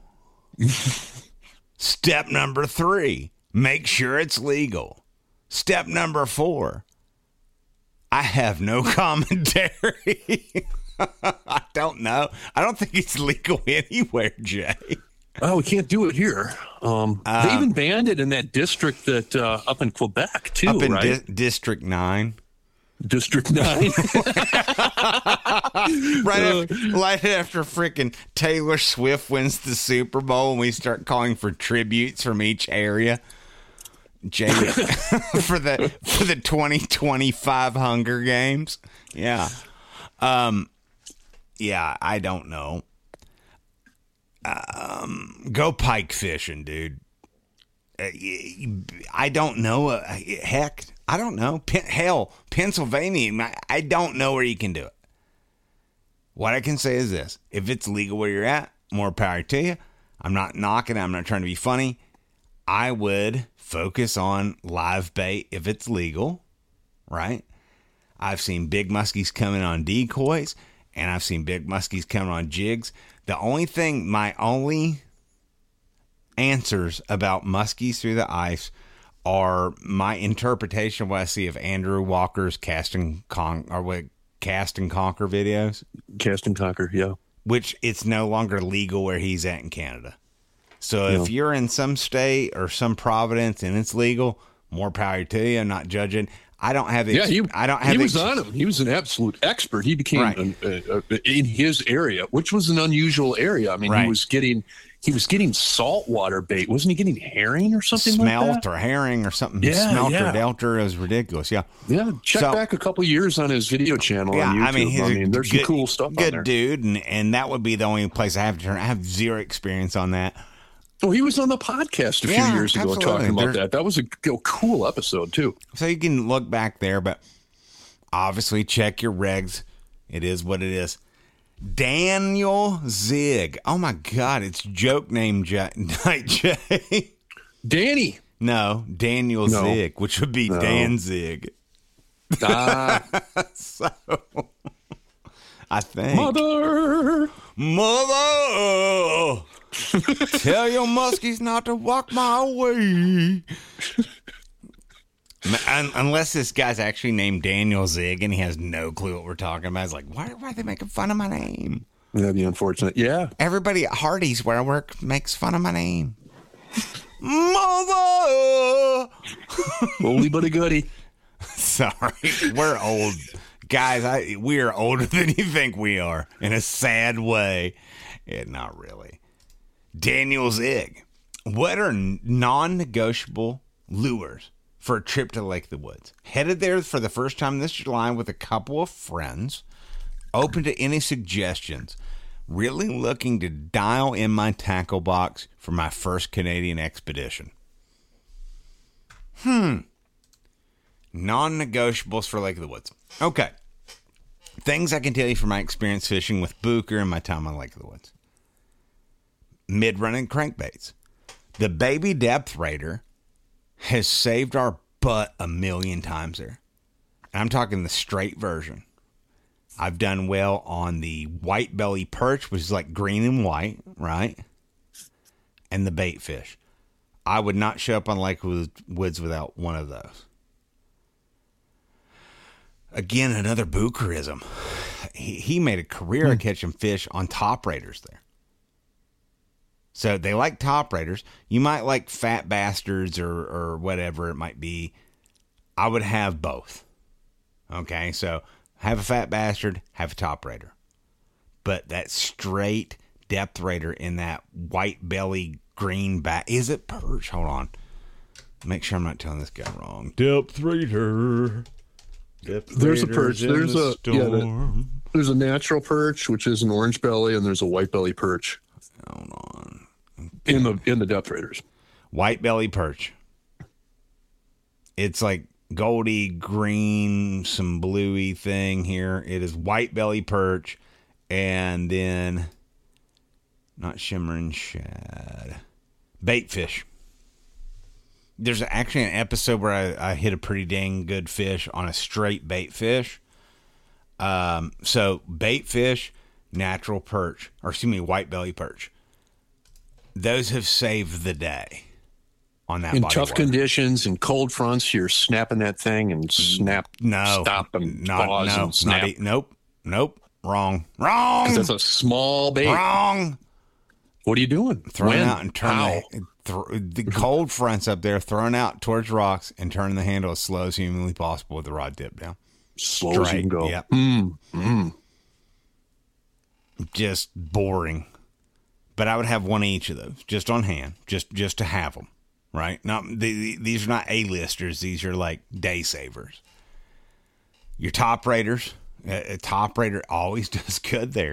Step number 3, make sure it's legal. Step number 4, I have no commentary. I don't know. I don't think it's legal anywhere, Jay. Oh, we can't do it here. They even banned it in that district that up in Quebec, too, up in right? District 9. District 9. right after freaking Taylor Swift wins the Super Bowl and we start calling for tributes from each area. Jay, for the 2025 Hunger Games. Yeah. Yeah, I don't know. Go pike fishing, dude. I don't know. Heck, I don't know. Hell, Pennsylvania, I don't know where you can do it. What I can say is this. If it's legal where you're at, more power to you. I'm not knocking it. I'm not trying to be funny. I would focus on live bait if it's legal, right? I've seen big muskies coming on decoys, and I've seen big muskies coming on jigs. The only thing, my only answers about muskies through the ice are my interpretation of what I see of Andrew Walker's Cast and Conquer videos. Cast and Conquer, yeah. Which it's no longer legal where he's at in Canada. So if you're in some state or some province and it's legal, more power to you. I'm not judging. I don't have the. He was on him. He was an absolute expert. He became in his area, which was an unusual area. I mean, he was getting saltwater bait. Wasn't he getting herring or something? Smelt like that? Or herring or something. Smelt or delter. It was ridiculous. Yeah. Yeah. Check back a couple years on his video channel on YouTube. I mean, there's some cool stuff on there. Good dude, and that would be the only place I have to turn. I have zero experience on that. Oh, he was on the podcast a few years ago talking about that. That was a cool episode, too. So you can look back there, but obviously check your regs. It is what it is. Daniel Zig. Oh, my God. It's joke name Night J. Danny. No, Daniel Zig, which would be Danzig. So, I think. Mother. Tell your muskies not to walk my way. Unless this guy's actually named Daniel Zig and he has no clue what we're talking about. He's like, why are they making fun of my name? That'd be unfortunate. Yeah. Everybody at Hardee's where I work makes fun of my name. Mother! Oldie but a goodie. Sorry. We're old. Guys, we are older than you think we are in a sad way. Yeah, not really. Daniel Zig. What are non-negotiable lures for a trip to Lake of the Woods? Headed there for the first time this July with a couple of friends. Open to any suggestions. Really looking to dial in my tackle box for my first Canadian expedition. Non-negotiables for Lake of the Woods. Okay. Things I can tell you from my experience fishing with Booker and my time on Lake of the Woods. Mid-running crankbaits. The Baby Depth Raider has saved our butt a million times there. I'm talking the straight version. I've done well on the white belly perch, which is like green and white, right? And the bait fish. I would not show up on Lake Woods without one of those. Again, another Bookerism. He made a career of catching fish on top raiders there. So they like top raiders. You might like fat bastards or whatever it might be. I would have both. Okay, so have a fat bastard, have a top raider. But that straight depth raider in that white belly green back. Is it perch? Hold on. Make sure I'm not telling this guy wrong. Depth raider. There's a perch. There's a natural perch, which is an orange belly, and there's a white belly perch. Hold on. In the depth raiders. White belly perch. It's like goldy green, some bluey thing here. It is white belly perch, and then not shimmering shad. Bait fish. There's actually an episode where I hit a pretty dang good fish on a straight bait fish. So bait fish, natural perch, white belly perch. Those have saved the day on that. In tough conditions and cold fronts, you're snapping that thing and stop and pause and snap. Nope. Wrong. Because that's a small bait. Wrong. What are you doing? Throwing out and turning the cold fronts up there, throwing out towards rocks and turning the handle as slow as humanly possible with the rod tip down. Slow as you can go. Yep. Just boring. But I would have one of each of those just on hand, just to have them, right? Not these are not A-listers. These are like day savers. Your top raiders, a top raider always does good there.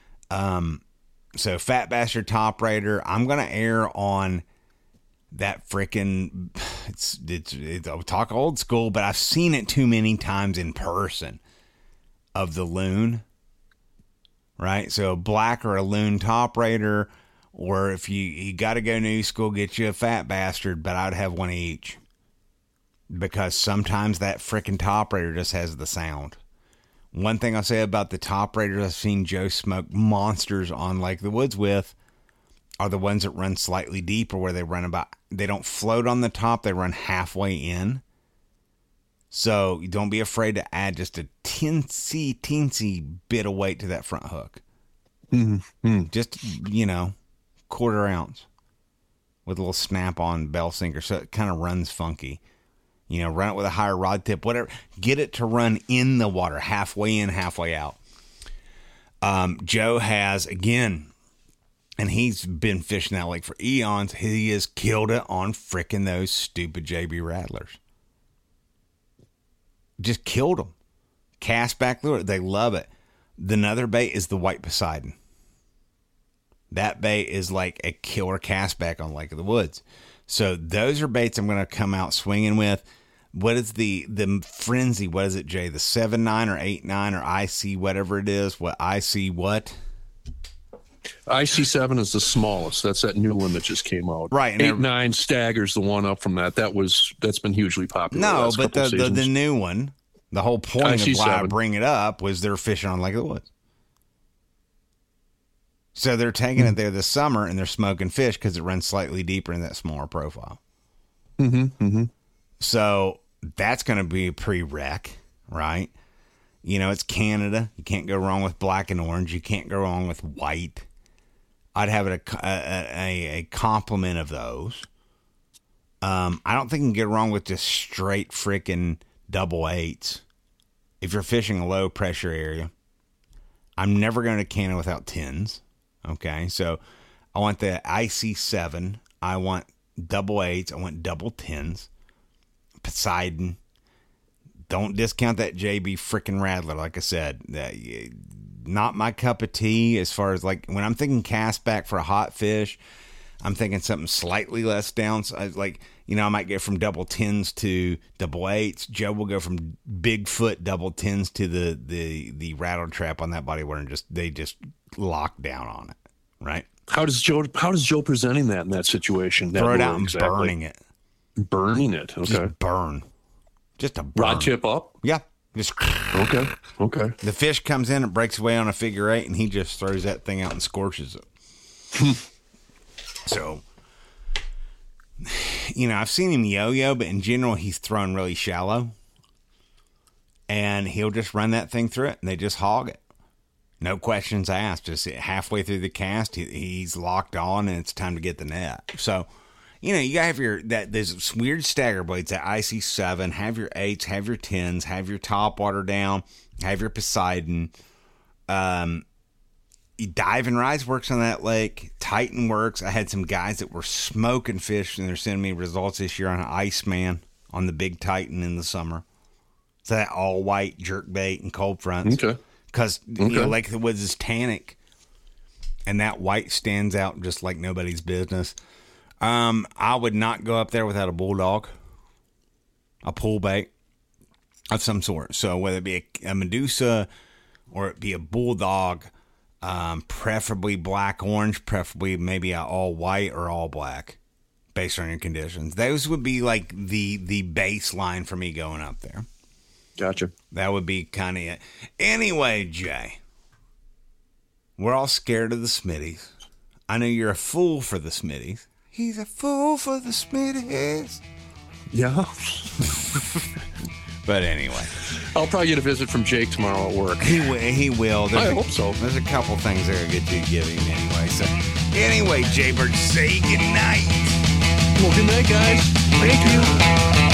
So fat bastard top raider, I'm gonna err on that freaking. It's I'll talk old school, but I've seen it too many times in person. Of the loon. Right, so a black or a loon top raider, or if you got to go new school, get you a fat bastard, but I'd have one of each. Because sometimes that freaking top raider just has the sound. One thing I'll say about the top raiders I've seen Joe smoke monsters on Lake of the Woods with, are the ones that run slightly deeper, where they don't float on the top, they run halfway in. So don't be afraid to add just a teensy bit of weight to that front hook. Mm-hmm. Just, quarter ounce with a little snap-on bell sinker, so it kind of runs funky. Run it with a higher rod tip, whatever. Get it to run in the water, halfway in, halfway out. Joe has, again, and he's been fishing that lake for eons, he has killed it on frickin' those stupid JB Rattlers. Just killed them. Cast back lure, they love it. Another bait is the White Poseidon. That bait is like a killer cast back on Lake of the Woods. So those are baits I'm going to come out swinging with. What is the Frenzy? What is it, Jay? The 7.9 or 8.9 or IC whatever it is? What IC what? IC7 is the smallest. That's that new one that just came out. Right. 8.9 Stagger's the one up from that. That's been hugely popular. No, but the new one, the whole point IC7. Of why I bring it up was they're fishing on Lake of the Woods. So they're taking it there this summer and they're smoking fish because it runs slightly deeper in that smaller profile. Mm-hmm. So that's going to be a pre-wreck, right? It's Canada. You can't go wrong with black and orange. You can't go wrong with white. I'd have it a complement of those. I don't think you can get wrong with just straight freaking double 8s. If you're fishing a low pressure area, I'm never going to can it without 10s. Okay, so I want the IC7. I want double 8s. I want double 10s. Poseidon. Don't discount that JB freaking Rattler. Like I said, not my cup of tea as far as like when I'm thinking cast back for a hot fish, I'm thinking something slightly less down. So I might get from double 10s to double 8s. Joe will go from Bigfoot double 10s to the rattle trap on that body where they just lock down on it. Right. How does Joe presenting that in that situation? Throw it out and burning it. Burning it. Okay. Just burn. Just a burn. Rod tip up? Yeah. Just Okay. The fish comes in, it breaks away on a figure 8, and he just throws that thing out and scorches it. So, I've seen him yo-yo, but in general, he's thrown really shallow. And he'll just run that thing through it, and they just hog it. No questions asked. Just halfway through the cast, he's locked on, and it's time to get the net. So, you gotta have there's weird stagger blades, that IC7, have your 8s, have your 10s, have your top water down, have your Poseidon. Dive and Rise works on that lake. Titan works. I had some guys that were smoking fish, and they're sending me results this year on an Iceman on the big Titan in the summer. So that all white jerk bait and cold fronts. Okay. Because Lake of the Woods is tannic, and that white stands out just like nobody's business. I would not go up there without a bulldog, a pull bait of some sort. So whether it be a Medusa or it be a bulldog, preferably black orange, preferably maybe a all white or all black, based on your conditions. Those would be like the baseline for me going up there. Gotcha. That would be kind of it. Anyway, Jay, we're all scared of the Smitties. I know you're a fool for the Smitties. He's a fool for the Smitties. Yeah. But anyway, I'll probably get a visit from Jake tomorrow at work. He will. I hope so. There's a couple things there to get to give him anyway. So anyway, Jaybird, say goodnight. Well, good night, guys. Thank you.